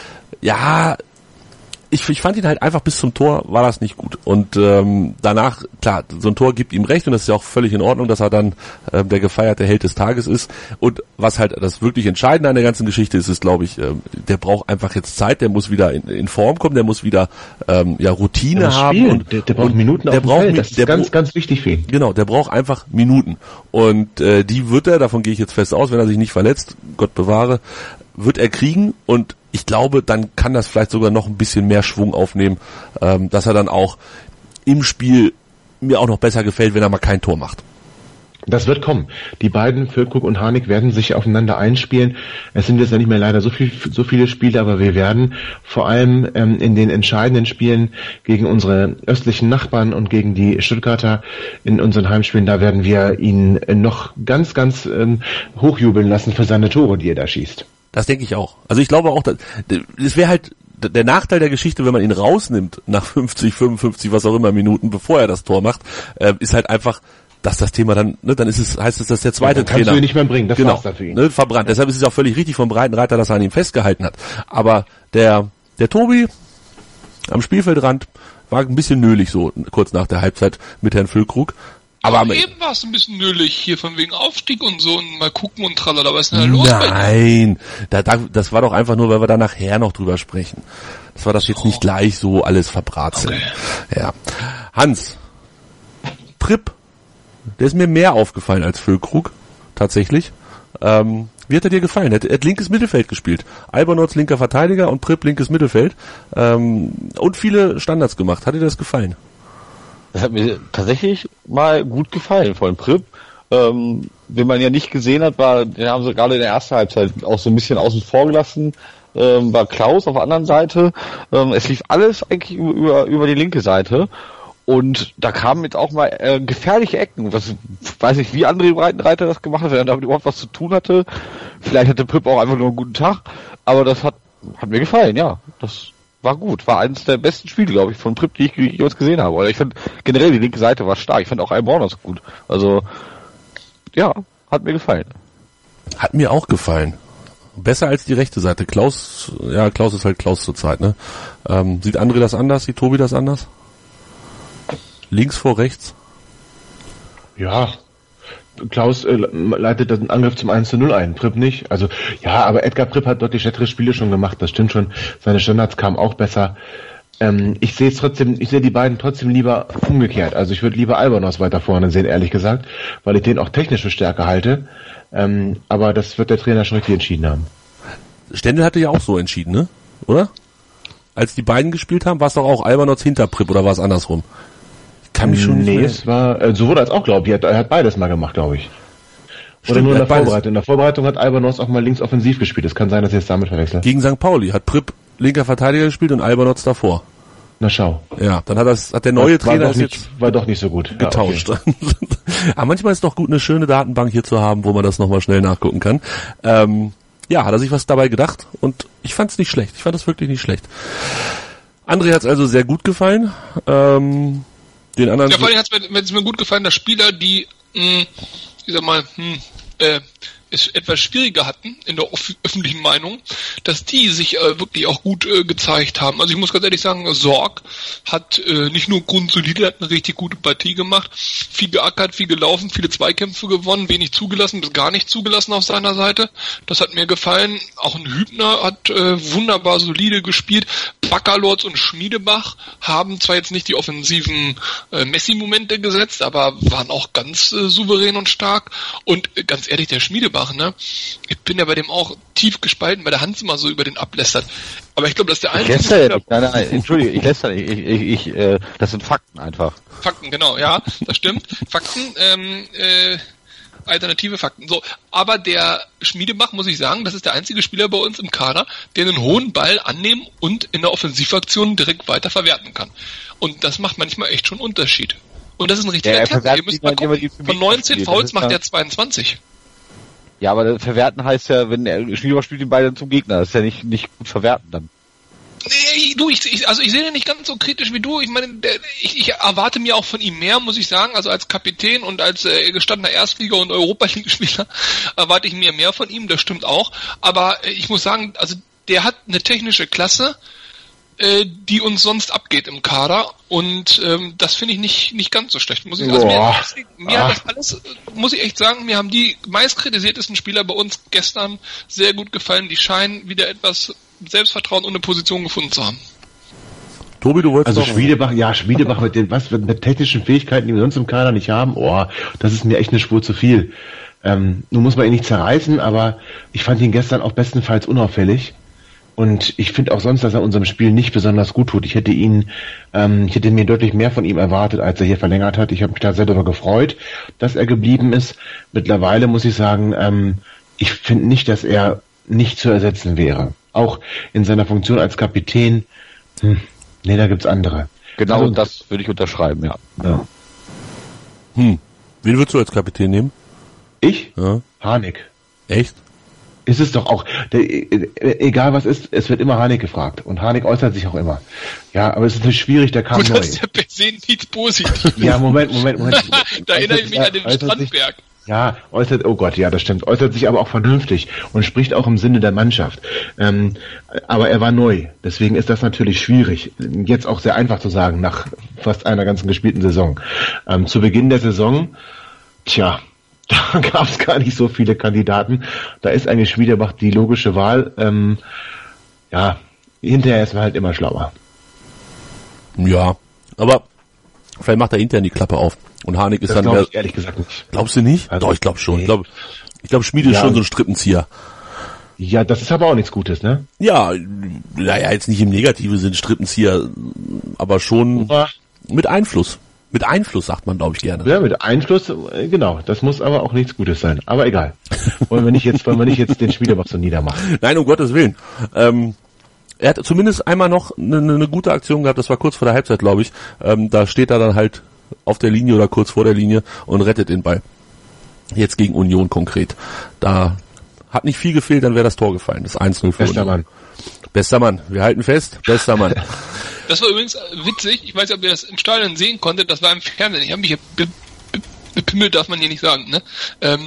ja, ich, ich fand ihn halt einfach bis zum Tor war das nicht gut und ähm, danach, klar, so ein Tor gibt ihm recht und das ist ja auch völlig in Ordnung, dass er dann ähm, der gefeierte Held des Tages ist und was halt das wirklich Entscheidende an der ganzen Geschichte ist, ist glaube ich, ähm, der braucht einfach jetzt Zeit, der muss wieder in, in Form kommen, der muss wieder ähm, ja Routine haben und der, der braucht und Minuten der auf dem braucht Feld. Das ist der ganz, ganz wichtig für ihn. Genau, der braucht einfach Minuten und äh, die wird er, davon gehe ich jetzt fest aus, wenn er sich nicht verletzt, Gott bewahre, wird er kriegen und ich glaube, dann kann das vielleicht sogar noch ein bisschen mehr Schwung aufnehmen, ähm, dass er dann auch im Spiel mir auch noch besser gefällt, wenn er mal kein Tor macht. Das wird kommen. Die beiden, Füllkrug und Harnik, werden sich aufeinander einspielen. Es sind jetzt ja nicht mehr leider so viel, so viele Spiele, aber wir werden vor allem ähm, in den entscheidenden Spielen gegen unsere östlichen Nachbarn und gegen die Stuttgarter in unseren Heimspielen, da werden wir ihn noch ganz, ganz ähm, hochjubeln lassen für seine Tore, die er da schießt. Das denke ich auch. Also ich glaube auch, es wäre halt der Nachteil der Geschichte, wenn man ihn rausnimmt nach fünfzig, fünfundfünfzig, was auch immer Minuten, bevor er das Tor macht, äh, ist halt einfach, dass das Thema dann, ne, dann ist es, heißt es, dass der zweite ja, dann Trainer. Kannst du ihn nicht mehr bringen, das genau, war's dann für ihn. Ne, verbrannt. Deshalb ist es auch völlig richtig vom Breitenreiter, dass er an ihm festgehalten hat. Aber der, der Tobi am Spielfeldrand war ein bisschen nölig so, kurz nach der Halbzeit mit Herrn Füllkrug. Aber, aber eben war es ein bisschen nölig hier von wegen Aufstieg und so und mal gucken und tralala, was ist denn da los bei dir? Nein, da, da, das war doch einfach nur, weil wir da nachher noch drüber sprechen. Das war das jetzt nicht gleich so alles verbratzeln. Okay. Ja. Hans, Pripp, der ist mir mehr aufgefallen als Füllkrug, tatsächlich. Ähm, wie hat er dir gefallen? Er hat, er hat linkes Mittelfeld gespielt. Albernotz linker Verteidiger und Pripp linkes Mittelfeld. Ähm, und viele Standards gemacht. Hat dir das gefallen? Das hat mir tatsächlich mal gut gefallen von Pripp. Ähm, wenn man ja nicht gesehen hat, war, den haben sie gerade in der ersten Halbzeit auch so ein bisschen außen vor gelassen, ähm, war Klaus auf der anderen Seite. Ähm, es lief alles eigentlich über, über die linke Seite. Und da kamen jetzt auch mal äh, gefährliche Ecken. Was, weiß nicht, wie André Breitenreiter das gemacht hat, wenn er damit überhaupt was zu tun hatte. Vielleicht hatte Pripp auch einfach nur einen guten Tag. Aber das hat, hat mir gefallen, ja. Das war gut. War eines der besten Spiele, glaube ich, von Pripp, die ich jemals gesehen habe. Oder ich fand generell die linke Seite war stark. Ich fand auch Albornoz gut. Also, ja, hat mir gefallen. Hat mir auch gefallen. Besser als die rechte Seite. Klaus, ja, Klaus ist halt Klaus zurzeit, ne? Ähm, sieht André das anders? Sieht Tobi das anders? Links vor rechts? Ja, Klaus äh, leitet den Angriff zum eins zu null ein, Pripp nicht. Also, ja, aber Edgar Pripp hat deutlich schlechtere Spiele schon gemacht, das stimmt schon. Seine Standards kamen auch besser. Ähm, ich sehe es trotzdem, ich sehe die beiden trotzdem lieber umgekehrt. Also ich würde lieber Albonos weiter vorne sehen, ehrlich gesagt, weil ich den auch technische Stärke halte. Ähm, aber das wird der Trainer schon richtig entschieden haben. Stendel hatte ja auch so entschieden, ne? Oder? Als die beiden gespielt haben, war es doch auch Albonos hinter Pripp, oder war es andersrum? Ich kann mich schon nicht Nee, mehr... es war äh, sowohl als auch, glaube ich. Er hat, er hat beides mal gemacht, glaube ich. Oder Stimmt, nur in der er hat beides. Vorbereitung. In der Vorbereitung hat Albonos auch mal links offensiv gespielt. Es kann sein, dass ich es damit verwechsel. Gegen Sankt Pauli hat Pripp linker Verteidiger gespielt und Albonos davor. Na schau. Ja, dann hat das, hat der neue war Trainer doch ist nicht, jetzt war doch nicht so gut. getauscht. Ja, okay. Aber manchmal ist es doch gut, eine schöne Datenbank hier zu haben, wo man das nochmal schnell nachgucken kann. Ähm, ja, hat er sich was dabei gedacht und ich fand es nicht schlecht. Ich fand es wirklich nicht schlecht. André hat es also sehr gut gefallen. Ähm, den anderen... Ja, vor allem hat es mir gut gefallen, dass Spieler, die, mh, ich sag mal, hm, äh, es etwas schwieriger hatten in der off- öffentlichen Meinung, dass die sich äh, wirklich auch gut äh, gezeigt haben. Also ich muss ganz ehrlich sagen, Sorg hat äh, nicht nur grundsolide, hat eine richtig gute Partie gemacht, viel geackert, viel gelaufen, viele Zweikämpfe gewonnen, wenig zugelassen, bis gar nicht zugelassen auf seiner Seite. Das hat mir gefallen. Auch ein Hübner hat äh, wunderbar solide gespielt. Baccalords und Schmiedebach haben zwar jetzt nicht die offensiven äh, Messi-Momente gesetzt, aber waren auch ganz äh, souverän und stark. Und äh, ganz ehrlich, der Schmiedebach, ne? Ich bin ja bei dem auch tief gespalten, weil der Hans immer so über den ablästert. Aber ich glaube, dass der Ich einzige... lästere ja nicht, nein, nein, Entschuldige, ich lästere nicht, ich, ich, ich, äh, das sind Fakten einfach. Fakten, genau, ja, das stimmt. Fakten, ähm, äh, alternative Fakten. So, aber der Schmiedebach, muss ich sagen, das ist der einzige Spieler bei uns im Kader, der einen hohen Ball annehmen und in der Offensivaktion direkt weiter verwerten kann. Und das macht manchmal echt schon Unterschied. Und das ist ein richtiger Ja, er Test. verwertet Ihr müsst die mal dann immer, gucken. die für Von mich neunzehn spielt. Fouls Das ist macht ja- er zweiundzwanzig. Ja, aber verwerten heißt ja, wenn der Schmiedebach spielt den Ball dann zum Gegner, das ist ja nicht, nicht gut verwerten dann. Nee, du, ich, ich, also ich sehe den nicht ganz so kritisch wie du. Ich meine, der, ich, ich erwarte mir auch von ihm mehr, muss ich sagen. Also als Kapitän und als äh, gestandener Erstliga- und Europa-League-Spieler erwarte ich mir mehr von ihm. Das stimmt auch. Aber äh, ich muss sagen, also der hat eine technische Klasse, äh, die uns sonst abgeht im Kader. Und ähm, das finde ich nicht nicht ganz so schlecht. Muss ich also mir, mir hat das alles, äh, muss ich echt sagen, mir haben die meistkritisiertesten Spieler bei uns gestern sehr gut gefallen. Die scheinen wieder etwas Selbstvertrauen und eine Position gefunden zu haben. Tobi, du wolltest Also noch... Schmiedebach, ja, Schmiedebach mit den, was, mit technischen Fähigkeiten, die wir sonst im Kader nicht haben, oh, das ist mir echt eine Spur zu viel. Ähm, nun muss man ihn nicht zerreißen, aber ich fand ihn gestern auch bestenfalls unauffällig. Und ich finde auch sonst, dass er unserem Spiel nicht besonders gut tut. Ich hätte ihn, ähm, ich hätte mir deutlich mehr von ihm erwartet, als er hier verlängert hat. Ich habe mich da sehr darüber gefreut, dass er geblieben ist. Mittlerweile muss ich sagen, ähm, ich finde nicht, dass er nicht zu ersetzen wäre. Auch in seiner Funktion als Kapitän, hm, nee, da gibt's andere. Genau, Also- das würde ich unterschreiben, ja. Ja. Hm. Wen würdest du als Kapitän nehmen? Ich? Ja. Harnik. Echt? Ist es doch auch, der, äh, egal was ist, es wird immer Harnik gefragt. Und Harnik äußert sich auch immer. Ja, aber es ist natürlich schwierig, der kam Gut, neu. das ist ja per se nichts Positives. Ja, Moment, Moment, Moment. Da erinnere ich mich Äußert- an den äußert sich- Strandberg. Ja, äußert, oh Gott, ja, das stimmt. Äußert sich aber auch vernünftig und spricht auch im Sinne der Mannschaft. Ähm, aber er war neu. Deswegen ist das natürlich schwierig. Jetzt auch sehr einfach zu sagen, nach fast einer ganzen gespielten Saison. Ähm, zu Beginn der Saison, tja, da gab es gar nicht so viele Kandidaten. Da ist eigentlich Schmiedebach die logische Wahl. Ähm, ja, hinterher ist man halt immer schlauer. Ja, aber vielleicht macht er intern die Klappe auf. Und Harnik ist Das dann glaube mehr... ich ehrlich gesagt nicht. Glaubst du nicht? Also, Doch, ich glaube schon. nee. Ich glaube, ich glaub, Schmiede ist Ja. schon so ein Strippenzieher. Ja, das ist aber auch nichts Gutes, ne? Ja, naja, jetzt nicht im negativen Sinn Strippenzieher, aber schon Ja. mit Einfluss. Mit Einfluss sagt man, glaube ich, gerne. Ja, mit Einfluss, äh, genau. Das muss aber auch nichts Gutes sein. Aber egal. Wollen wir nicht jetzt, wollen wir nicht jetzt den Schmiedebach so niedermachen. Nein, um Gottes Willen. Ähm, er hat zumindest einmal noch eine, eine gute Aktion gehabt, das war kurz vor der Halbzeit, glaube ich. Ähm, da steht er dann halt auf der Linie oder kurz vor der Linie und rettet den Ball. Jetzt gegen Union konkret. Da hat nicht viel gefehlt, dann wäre das Tor gefallen. Das eins null für Bester Union. Mann. Bester Mann. Wir halten fest. Bester Mann. Das war übrigens witzig. Ich weiß nicht, ob ihr das im Stadion sehen konntet. Das war im Fernsehen. Ich habe mich be- be- bepimmelt, darf man hier nicht sagen. Ne? Ähm,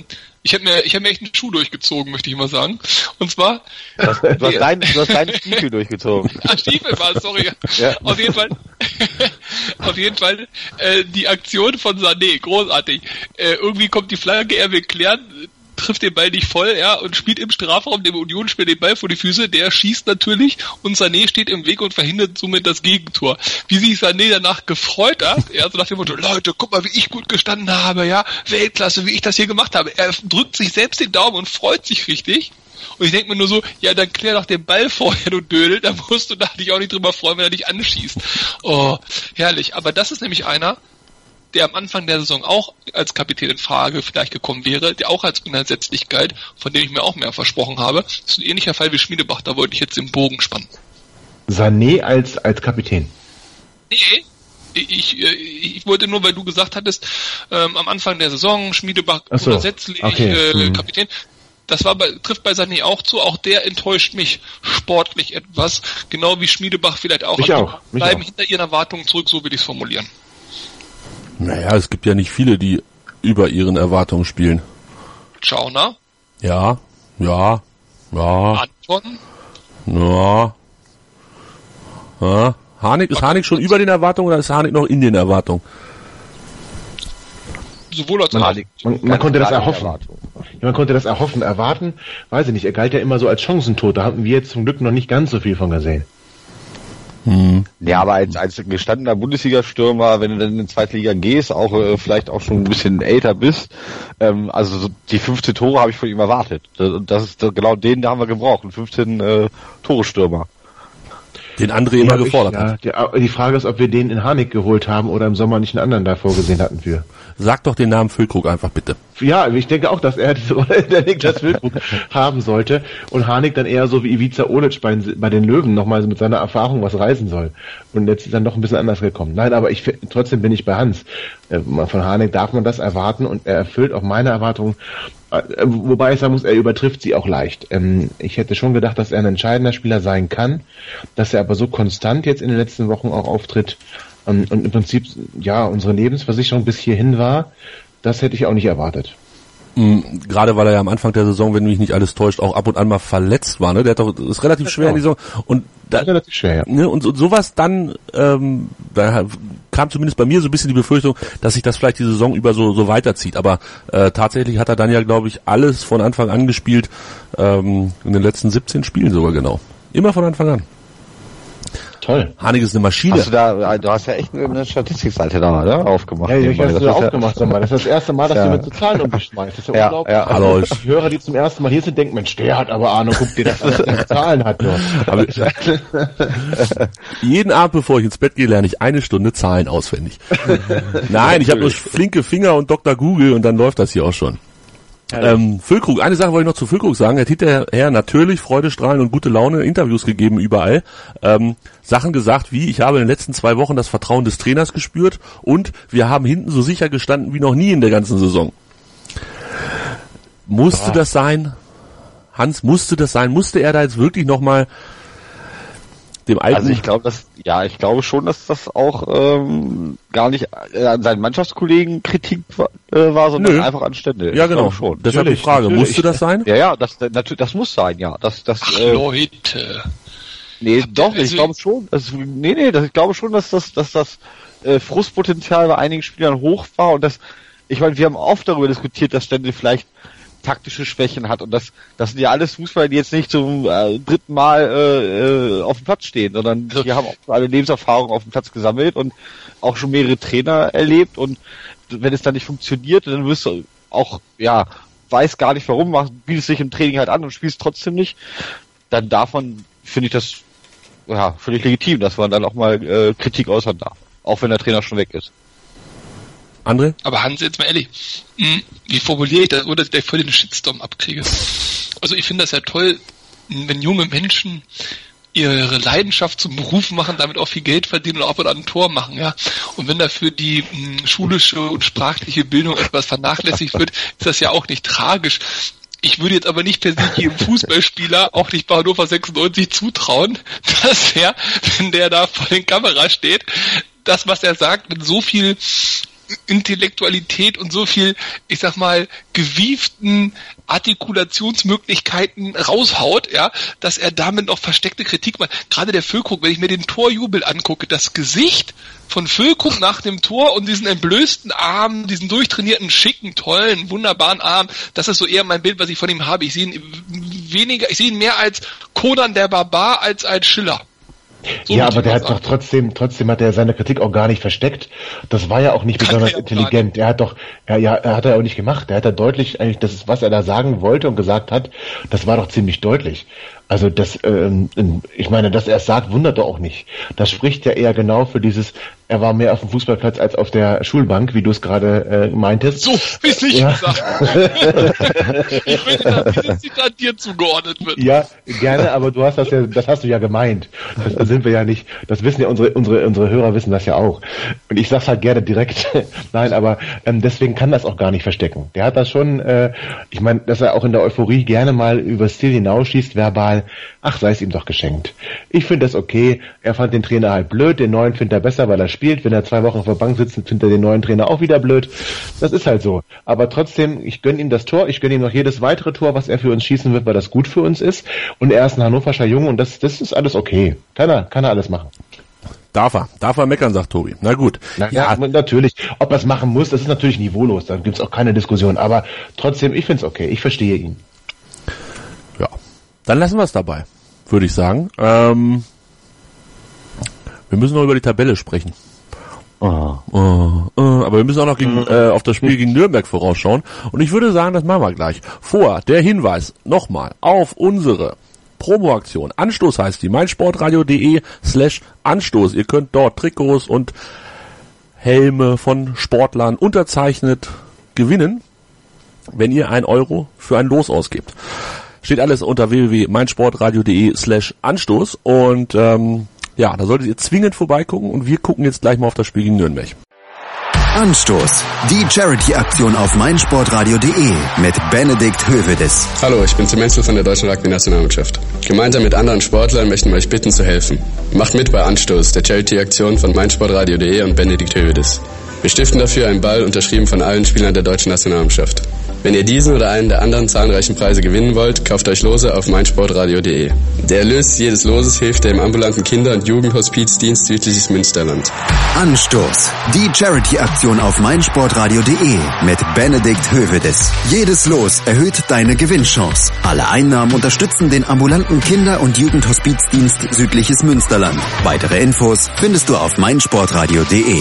Ich habe mir, ich habe mir echt einen Schuh durchgezogen, möchte ich mal sagen. Und zwar... Du hast, du hast, dein, du hast deinen Stiefel durchgezogen. Ah, Stiefel war es, sorry. Ja. Auf jeden Fall, auf jeden Fall, äh, die Aktion von Sané, großartig. Äh, irgendwie kommt die Flanke, er will klären, trifft den Ball nicht voll, ja, und spielt im Strafraum dem Union-Spieler den Ball vor die Füße, der schießt natürlich und Sané steht im Weg und verhindert somit das Gegentor. Wie sich Sané danach gefreut hat, ja, so nach dem Motto, Leute, guck mal, wie ich gut gestanden habe, ja, Weltklasse, wie ich das hier gemacht habe. Er drückt sich selbst den Daumen und freut sich richtig. Und ich denke mir nur so, ja, dann klär doch den Ball vorher, du Dödel, da musst du da dich auch nicht drüber freuen, wenn er dich anschießt. Oh, herrlich. Aber das ist nämlich einer, der am Anfang der Saison auch als Kapitän in Frage vielleicht gekommen wäre, der auch als Unersetzlichkeit, von dem ich mir auch mehr versprochen habe. Das ist ein ähnlicher Fall wie Schmiedebach, da wollte ich jetzt den Bogen spannen. Sané als, als Kapitän? Nee, ich, ich, ich wollte nur, weil du gesagt hattest, ähm, am Anfang der Saison, Schmiedebach so, unersetzlich, okay. äh, Kapitän. Das war bei, trifft bei Sané auch zu, auch der enttäuscht mich sportlich etwas, genau wie Schmiedebach vielleicht auch. Ich also auch. Bleiben auch. hinter ihren Erwartungen zurück, so will ich es formulieren. Naja, es gibt ja nicht viele, die über ihren Erwartungen spielen. Schauner? Ja, ja, ja. Anton? Ja. Ja. Harnik, ist Harnik schon über den Erwartungen oder ist Harnik noch in den Erwartungen? Sowohl als man, auch. Man, man konnte das erhoffen. Ja, man konnte das erhoffen. Erwarten, weiß ich nicht, er galt ja immer so als Chancentod. Da hatten wir jetzt zum Glück noch nicht ganz so viel von gesehen. Hm. Ja, aber als, als gestandener Bundesliga-Stürmer, wenn du dann in die zweite Liga gehst, auch äh, vielleicht auch schon ein bisschen älter bist, ähm, also so die fünfzehn Tore habe ich von ihm erwartet. Und das ist genau den, da haben wir gebraucht, einen fünfzehn äh, Tore-Stürmer. Den André immer gefordert ich, hat. Ja, die, die Frage ist, ob wir den in Harnik geholt haben oder im Sommer nicht einen anderen da vorgesehen hatten für. Sag doch den Namen Füllkrug einfach bitte. Ja, ich denke auch, dass er diese Rolle der Niklas Füllkrug haben sollte und Harnik dann eher so wie Ivica Olic bei, bei den Löwen nochmal mit seiner Erfahrung was reißen soll. Und jetzt ist dann doch ein bisschen anders gekommen. Nein, aber ich trotzdem bin ich bei Hans. Von Harnik darf man das erwarten und er erfüllt auch meine Erwartungen. Wobei ich sagen muss, er übertrifft sie auch leicht. Ich hätte schon gedacht, dass er ein entscheidender Spieler sein kann, dass er aber so konstant jetzt in den letzten Wochen auch auftritt und im Prinzip ja unsere Lebensversicherung bis hierhin war, das hätte ich auch nicht erwartet. Mhm, gerade weil er ja am Anfang der Saison, wenn mich nicht alles täuscht, auch ab und an mal verletzt war, ne? Der hat doch, ist relativ ja, schwer in die Saison und da, relativ schwer, ja. Ne? Und, und sowas dann, ähm, da kam zumindest bei mir so ein bisschen die Befürchtung, dass sich das vielleicht die Saison über so so weiterzieht. Aber äh, tatsächlich hat er dann ja, glaube ich, alles von Anfang an gespielt, ähm, in den letzten siebzehn Spielen sogar genau. Immer von Anfang an. Toll. Harnik ist eine Maschine. Hast du da, du hast ja echt eine Statistikseite da, ne, aufgemacht. Ja, ich hast du da aufgemacht, ja, das ist das erste Mal, dass ja. du mit so Zahlen umgeschmeißt. Das ist ja, ja unglaublich. Ja, hallo. Also, die Hörer, die zum ersten Mal hier sind, denken, Mensch, der hat aber Ahnung, guck dir das an, der Zahlen hat nur. Aber jeden Abend, bevor ich ins Bett gehe, lerne ich eine Stunde Zahlen auswendig. Nein, ich habe nur flinke Finger und Doktor Google und dann läuft das hier auch schon. Ähm, Füllkrug, eine Sache wollte ich noch zu Füllkrug sagen. Er hat hinterher natürlich Freudestrahlen und gute Laune, Interviews gegeben überall. Ähm, Sachen gesagt wie, ich habe in den letzten zwei Wochen das Vertrauen des Trainers gespürt und wir haben hinten so sicher gestanden wie noch nie in der ganzen Saison. Musste ah. das sein? Hans, musste das sein? Musste er da jetzt wirklich nochmal dem alten... Also ich glaube, dass ja, ich glaube schon, dass das auch ähm, gar nicht äh, an seinen Mannschaftskollegen Kritik äh, war, sondern Nö. einfach an Stände. Ja, genau. Schon. Deshalb die Frage, natürlich. Musste das sein? Ja, ja, das natürlich, das muss sein, ja. Das, das. Ach, äh, Leute. Nee, Habt doch, also ich glaube schon. Das, nee, nee, das, ich glaube schon, dass das, dass das äh, Frustpotenzial bei einigen Spielern hoch war und das. Ich meine, wir haben oft darüber diskutiert, dass Stände vielleicht taktische Schwächen hat und das das sind ja alles Fußballer, die jetzt nicht zum äh, dritten Mal äh, äh, auf dem Platz stehen, sondern die haben auch alle Lebenserfahrung auf dem Platz gesammelt und auch schon mehrere Trainer erlebt und wenn es dann nicht funktioniert, dann wirst du auch, ja, weiß gar nicht warum, machst, bietest dich im Training halt an und spielst trotzdem nicht, dann davon finde ich das ja völlig legitim, dass man dann auch mal äh, Kritik äußern darf, auch wenn der Trainer schon weg ist. André? Aber Hans, jetzt mal ehrlich, mh, wie formuliere ich das, ohne dass ich voll den Shitstorm abkriege? Also ich finde das ja toll, wenn junge Menschen ihre Leidenschaft zum Beruf machen, damit auch viel Geld verdienen und auch ein Tor machen, ja. Und wenn dafür die mh, schulische und sprachliche Bildung etwas vernachlässigt wird, ist das ja auch nicht tragisch. Ich würde jetzt aber nicht per se jedem Fußballspieler, auch nicht bei Hannover sechsundneunzig, zutrauen, dass er, wenn der da vor den Kamera steht, das, was er sagt, mit so viel Intellektualität und so viel, ich sag mal, gewieften Artikulationsmöglichkeiten raushaut, ja, dass er damit noch versteckte Kritik macht. Gerade der Füllkrug, wenn ich mir den Torjubel angucke, das Gesicht von Füllkrug nach dem Tor und diesen entblößten Arm, diesen durchtrainierten, schicken, tollen, wunderbaren Arm, das ist so eher mein Bild, was ich von ihm habe. Ich sehe ihn weniger, ich sehe ihn mehr als Conan der Barbar als als Schiller. So ja, aber der hat doch trotzdem, trotzdem hat er seine Kritik auch gar nicht versteckt. Das war ja auch nicht besonders intelligent. Er hat doch, ja, ja, er hat er auch nicht gemacht. Er hat da deutlich eigentlich, das ist, was er da sagen wollte und gesagt hat, das war doch ziemlich deutlich. Also das, ähm, ich meine, dass er es sagt, wundert doch auch nicht. Das spricht ja eher genau für dieses, er war mehr auf dem Fußballplatz als auf der Schulbank, wie du es gerade äh, meintest. So, wie es nicht ja. gesagt. Ich will, dass dieses Zitat dir zugeordnet wird. Ja, gerne, aber du hast das ja, das hast du ja gemeint. Das, das sind wir ja nicht, das wissen ja unsere, unsere, unsere Hörer wissen das ja auch. Und ich sag's halt gerne direkt. Nein, aber ähm, deswegen kann das auch gar nicht verstecken. Der hat das schon, äh, ich meine, dass er auch in der Euphorie gerne mal übers Ziel hinausschießt, verbal. Ach, sei es ihm doch geschenkt. Ich finde das okay. Er fand den Trainer halt blöd, den neuen findet er besser, weil er spielt. Wenn er zwei Wochen auf der Bank sitzt, findet er den neuen Trainer auch wieder blöd. Das ist halt so. Aber trotzdem, ich gönne ihm das Tor, ich gönne ihm noch jedes weitere Tor, was er für uns schießen wird, weil das gut für uns ist. Und er ist ein hannoverscher Junge und das, das ist alles okay. Kann er, kann er alles machen. Darf er, darf er meckern, sagt Tobi. Na gut. Na, ja, ja, natürlich. Ob er es machen muss, das ist natürlich niveaulos, da gibt's auch keine Diskussion. Aber trotzdem, ich find's okay, ich verstehe ihn. Ja, dann lassen wir es dabei, würde ich sagen. Ähm, wir müssen noch über die Tabelle sprechen. Oh, oh, oh, aber wir müssen auch noch gegen, äh, auf das Spiel gegen Nürnberg vorausschauen. Und ich würde sagen, das machen wir gleich. Vorher der Hinweis nochmal auf unsere Promo-Aktion. Anstoß heißt die, meinsportradio.de slash Anstoß. Ihr könnt dort Trikots und Helme von Sportlern unterzeichnet gewinnen, wenn ihr ein Euro für ein Los ausgebt. Steht alles unter w w w punkt meinsportradio.de slash Anstoß und ähm, ja, da solltet ihr zwingend vorbeigucken und wir gucken jetzt gleich mal auf das Spiel gegen Nürnberg. Anstoß, die Charity-Aktion auf meinsportradio.de mit Benedikt Hövedes. Hallo, ich bin Tim Menzel von der Deutschen Rugby-Nationalmannschaft. Gemeinsam mit anderen Sportlern möchten wir euch bitten zu helfen. Macht mit bei Anstoß, der Charity-Aktion von meinsportradio.de und Benedikt Hövedes. Wir stiften dafür einen Ball, unterschrieben von allen Spielern der Deutschen Nationalmannschaft. Wenn ihr diesen oder einen der anderen zahlreichen Preise gewinnen wollt, kauft euch Lose auf meinsportradio.de. Der Erlös jedes Loses hilft dem ambulanten Kinder- und Jugendhospizdienst Südliches Münsterland. Anstoß, die Charity-Aktion auf meinsportradio.de mit Benedikt Hövedes. Jedes Los erhöht deine Gewinnchance. Alle Einnahmen unterstützen den ambulanten Kinder- und Jugendhospizdienst Südliches Münsterland. Weitere Infos findest du auf meinsportradio.de.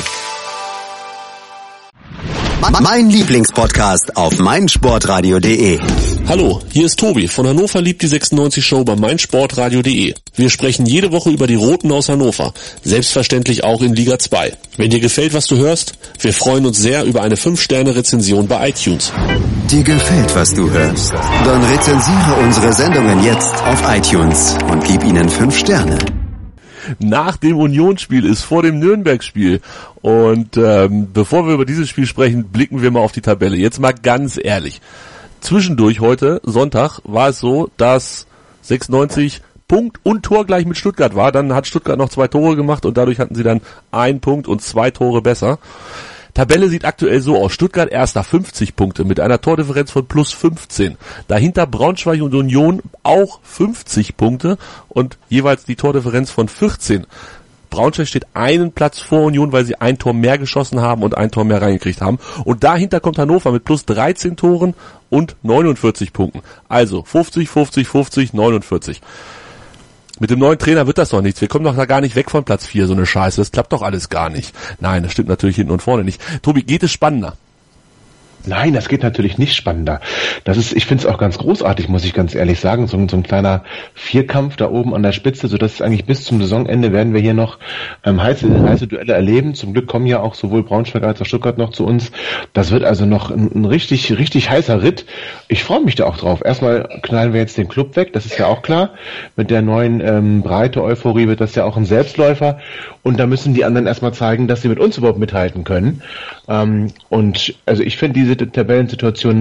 Mein Lieblingspodcast auf meinsportradio.de. Hallo, hier ist Tobi von Hannover liebt die sechsundneunzig Show bei meinsportradio.de. Wir sprechen jede Woche über die Roten aus Hannover, selbstverständlich auch in Liga zwei. Wenn dir gefällt, was du hörst, wir freuen uns sehr über eine fünf Sterne Rezension bei iTunes. Dir gefällt, was du hörst? Dann rezensiere unsere Sendungen jetzt auf iTunes und gib ihnen fünf Sterne. Nach dem Unionsspiel ist vor dem Nürnberg-Spiel. Und ähm, bevor wir über dieses Spiel sprechen, blicken wir mal auf die Tabelle. Jetzt mal ganz ehrlich. Zwischendurch heute, Sonntag, war es so, dass sechsundneunzig Punkt und Tor gleich mit Stuttgart war. Dann hat Stuttgart noch zwei Tore gemacht und dadurch hatten sie dann einen Punkt und zwei Tore besser. Tabelle sieht aktuell so aus. Stuttgart erster, fünfzig Punkte mit einer Tordifferenz von plus fünfzehn. Dahinter Braunschweig und Union auch fünfzig Punkte und jeweils die Tordifferenz von vierzehn. Braunschweig steht einen Platz vor Union, weil sie ein Tor mehr geschossen haben und ein Tor mehr reingekriegt haben. Und dahinter kommt Hannover mit plus dreizehn Toren und neunundvierzig Punkten. Also fünfzig, fünfzig, fünfzig, neunundvierzig. Mit dem neuen Trainer wird das doch nichts. Wir kommen doch da gar nicht weg von Platz vier, so eine Scheiße. Das klappt doch alles gar nicht. Nein, das stimmt natürlich hinten und vorne nicht. Tobi, geht es spannender? Nein, das geht natürlich nicht spannender. Das ist, ich finde es auch ganz großartig, muss ich ganz ehrlich sagen. So, so ein kleiner Vierkampf da oben an der Spitze, so dass eigentlich bis zum Saisonende werden wir hier noch ähm, heiße, heiße Duelle erleben. Zum Glück kommen ja auch sowohl Braunschweig als auch Stuttgart noch zu uns. Das wird also noch ein, ein richtig, richtig heißer Ritt. Ich freue mich da auch drauf. Erstmal knallen wir jetzt den Club weg, das ist ja auch klar. Mit der neuen ähm, Breite Euphorie wird das ja auch ein Selbstläufer. Und da müssen die anderen erstmal zeigen, dass sie mit uns überhaupt mithalten können. Ähm, und also ich finde diese Tabellensituation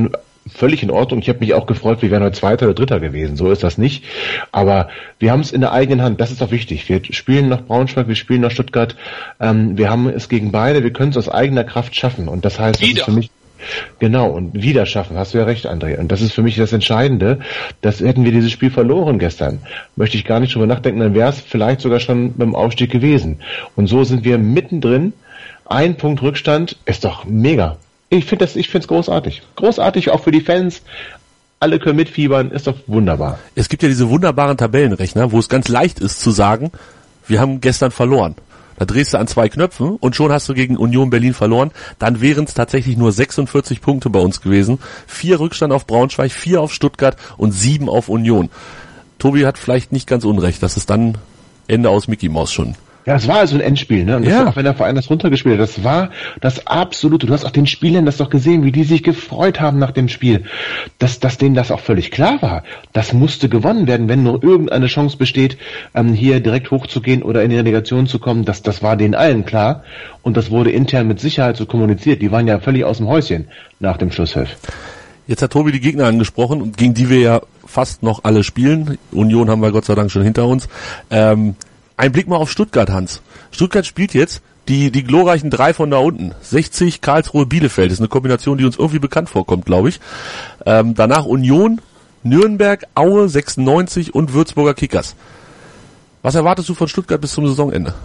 völlig in Ordnung. Ich habe mich auch gefreut, wir wären heute Zweiter oder Dritter gewesen. So ist das nicht. Aber wir haben es in der eigenen Hand. Das ist auch wichtig. Wir spielen nach Braunschweig, wir spielen nach Stuttgart. Ähm, wir haben es gegen beide. Wir können es aus eigener Kraft schaffen. Und das heißt, das ist für mich genau, und wieder schaffen, hast du ja recht, André. Und das ist für mich das Entscheidende. Das hätten wir dieses Spiel verloren gestern. Möchte ich gar nicht drüber nachdenken, dann wäre es vielleicht sogar schon beim Aufstieg gewesen. Und so sind wir mittendrin. Ein Punkt Rückstand ist doch mega. Ich finde das, ich finde es großartig. Großartig auch für die Fans. Alle können mitfiebern, ist doch wunderbar. Es gibt ja diese wunderbaren Tabellenrechner, wo es ganz leicht ist zu sagen, wir haben gestern verloren. Da drehst du an zwei Knöpfen und schon hast du gegen Union Berlin verloren. Dann wären es tatsächlich nur sechsundvierzig Punkte bei uns gewesen. Vier Rückstand auf Braunschweig, vier auf Stuttgart und sieben auf Union. Tobi hat vielleicht nicht ganz unrecht, das ist dann Ende aus Mickey Maus schon. Ja, es war also ein Endspiel, ne? Und das ja. war, auch wenn der Verein das runtergespielt hat, das war das absolute. Du hast auch den Spielern das doch gesehen, wie die sich gefreut haben nach dem Spiel, dass, dass denen das auch völlig klar war. Das musste gewonnen werden, wenn nur irgendeine Chance besteht, ähm, hier direkt hochzugehen oder in die Relegation zu kommen. Das, das war denen allen klar. Und das wurde intern mit Sicherheit so kommuniziert. Die waren ja völlig aus dem Häuschen nach dem Schlusspfiff. Jetzt hat Tobi die Gegner angesprochen, gegen die wir ja fast noch alle spielen. Union haben wir Gott sei Dank schon hinter uns. Ähm, Ein Blick mal auf Stuttgart, Hans. Stuttgart spielt jetzt die die glorreichen drei von da unten. sechzig, Karlsruhe, Bielefeld. Das ist eine Kombination, die uns irgendwie bekannt vorkommt, glaube ich. Ähm, danach Union, Nürnberg, Aue, sechsundneunzig und Würzburger Kickers. Was erwartest du von Stuttgart bis zum Saisonende?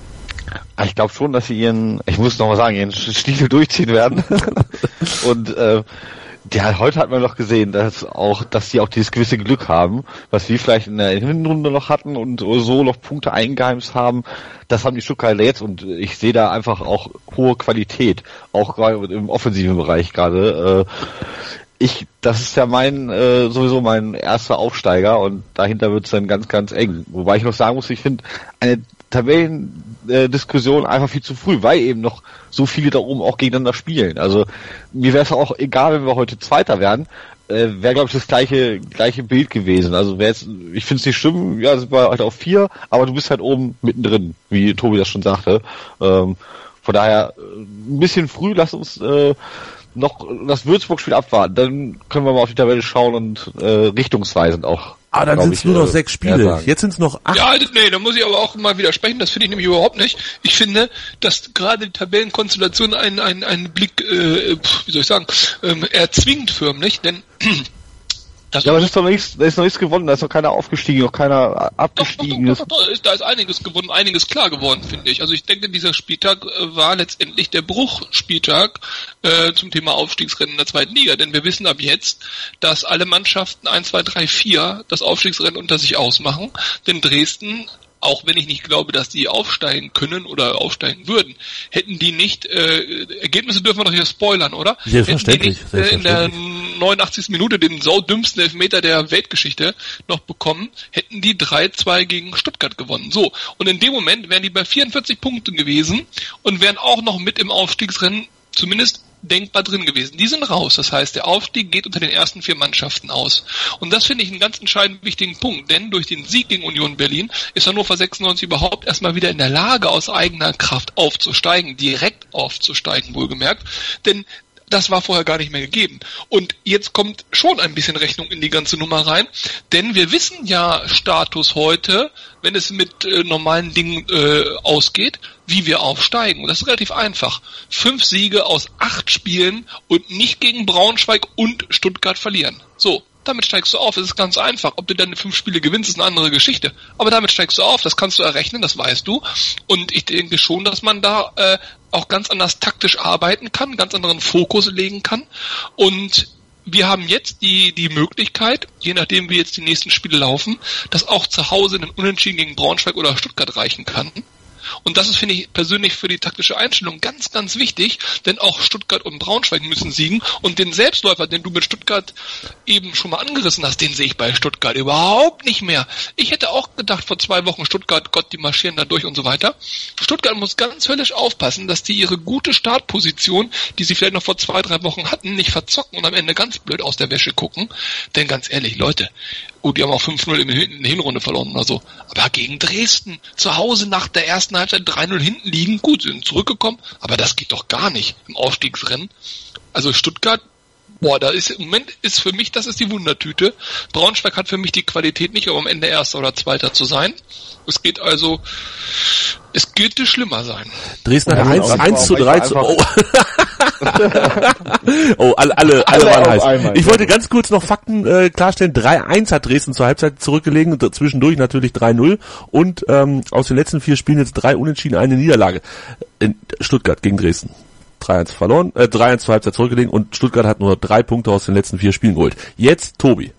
Ich glaube schon, dass sie ihren, ich muss noch mal sagen, ihren Stiefel durchziehen werden. Und äh, ja, heute hat man doch gesehen, dass auch, dass sie auch dieses gewisse Glück haben, was wir vielleicht in der Hinrunde noch hatten und so noch Punkte eingeheimst haben. Das haben die Stuttgarter jetzt und ich sehe da einfach auch hohe Qualität, auch gerade im offensiven Bereich gerade. Ich, das ist ja mein äh, sowieso mein erster Aufsteiger und dahinter wird es dann ganz, ganz eng. Wobei ich noch sagen muss, ich finde eine Tabellendiskussion einfach viel zu früh, weil eben noch so viele da oben auch gegeneinander spielen. Also mir wäre es auch egal, wenn wir heute Zweiter wären, äh, wäre glaube ich das gleiche gleiche Bild gewesen. Also wäre jetzt, ich finde es nicht schlimm, ja, sind wir halt auf vier, aber du bist halt oben mittendrin, wie Tobi das schon sagte. Ähm, von daher ein bisschen früh, lass uns äh, noch das Würzburg-Spiel abwarten, dann können wir mal auf die Tabelle schauen und äh, richtungsweisend auch. Ah, dann sind es nur noch äh, sechs Spiele. Jetzt sind es noch acht. Ja, nee, da muss ich aber auch mal widersprechen. Das finde ich nämlich überhaupt nicht. Ich finde, dass gerade die Tabellenkonstellation einen einen einen Blick, äh, wie soll ich sagen, ähm, erzwingt förmlich, denn Das ja, aber es ist doch nichts, da ist noch nichts gewonnen, da ist noch keiner aufgestiegen, noch keiner abgestiegen. Doch, doch, doch, doch, doch, da ist einiges gewonnen, einiges klar geworden, finde ich. Also ich denke, dieser Spieltag äh, war letztendlich der Bruchspieltag äh, zum Thema Aufstiegsrennen in der zweiten Liga. Denn wir wissen ab jetzt, dass alle Mannschaften eins, zwei, drei, vier das Aufstiegsrennen unter sich ausmachen. Denn Dresden, auch wenn ich nicht glaube, dass die aufsteigen können oder aufsteigen würden, hätten die nicht, äh, Ergebnisse dürfen wir doch hier spoilern, oder? Selbstverständlich. Hätten die nicht, äh, in der neunundachtzigsten Minute den saudümmsten Elfmeter der Weltgeschichte noch bekommen, hätten die drei zwei gegen Stuttgart gewonnen. So, und in dem Moment wären die bei vierundvierzig Punkten gewesen und wären auch noch mit im Aufstiegsrennen zumindest denkbar drin gewesen. Die sind raus. Das heißt, der Aufstieg geht unter den ersten vier Mannschaften aus. Und das finde ich einen ganz entscheidend wichtigen Punkt, denn durch den Sieg gegen Union Berlin ist Hannover sechsundneunzig überhaupt erstmal wieder in der Lage, aus eigener Kraft aufzusteigen, direkt aufzusteigen, wohlgemerkt, denn das war vorher gar nicht mehr gegeben. Und jetzt kommt schon ein bisschen Rechnung in die ganze Nummer rein, denn wir wissen ja Status heute, wenn es mit äh, normalen Dingen äh, ausgeht, wie wir aufsteigen. Und das ist relativ einfach. Fünf Siege aus acht Spielen und nicht gegen Braunschweig und Stuttgart verlieren. So, damit steigst du auf. Es ist ganz einfach. Ob du dann fünf Spiele gewinnst, ist eine andere Geschichte. Aber damit steigst du auf. Das kannst du errechnen, das weißt du. Und ich denke schon, dass man da äh, auch ganz anders taktisch arbeiten kann, ganz anderen Fokus legen kann. Und wir haben jetzt die die Möglichkeit, je nachdem wie jetzt die nächsten Spiele laufen, dass auch zu Hause ein Unentschieden gegen Braunschweig oder Stuttgart reichen kann. Und das ist, finde ich, persönlich für die taktische Einstellung ganz, ganz wichtig, denn auch Stuttgart und Braunschweig müssen siegen. Und den Selbstläufer, den du mit Stuttgart eben schon mal angerissen hast, den sehe ich bei Stuttgart überhaupt nicht mehr. Ich hätte auch gedacht vor zwei Wochen, Stuttgart, Gott, die marschieren da durch und so weiter. Stuttgart muss ganz höllisch aufpassen, dass die ihre gute Startposition, die sie vielleicht noch vor zwei, drei Wochen hatten, nicht verzocken und am Ende ganz blöd aus der Wäsche gucken. Denn ganz ehrlich, Leute, gut, die haben auch fünf null in der Hinrunde verloren oder so. Aber gegen Dresden, zu Hause nach der ersten Halbzeit drei null hinten liegen, gut, sind zurückgekommen, aber das geht doch gar nicht im Aufstiegsrennen. Also Stuttgart Boah, da ist im Moment ist für mich, das ist die Wundertüte. Braunschweig hat für mich die Qualität nicht, um am Ende Erster oder Zweiter zu sein. Es geht also, es könnte schlimmer sein. Dresden hat eins, eins zu drei zu, oh. oh, alle, alle, alle waren heiß. Einmal, ich wollte ganz kurz noch Fakten äh, klarstellen. drei eins hat Dresden zur Halbzeit zurückgelegen, zwischendurch natürlich drei null und ähm, aus den letzten vier Spielen jetzt drei Unentschieden, eine Niederlage. In Stuttgart gegen Dresden. drei eins verloren, äh, drei eins zur Halbzeit zurückgelegen und Stuttgart hat nur drei Punkte aus den letzten vier Spielen geholt. Jetzt Tobi.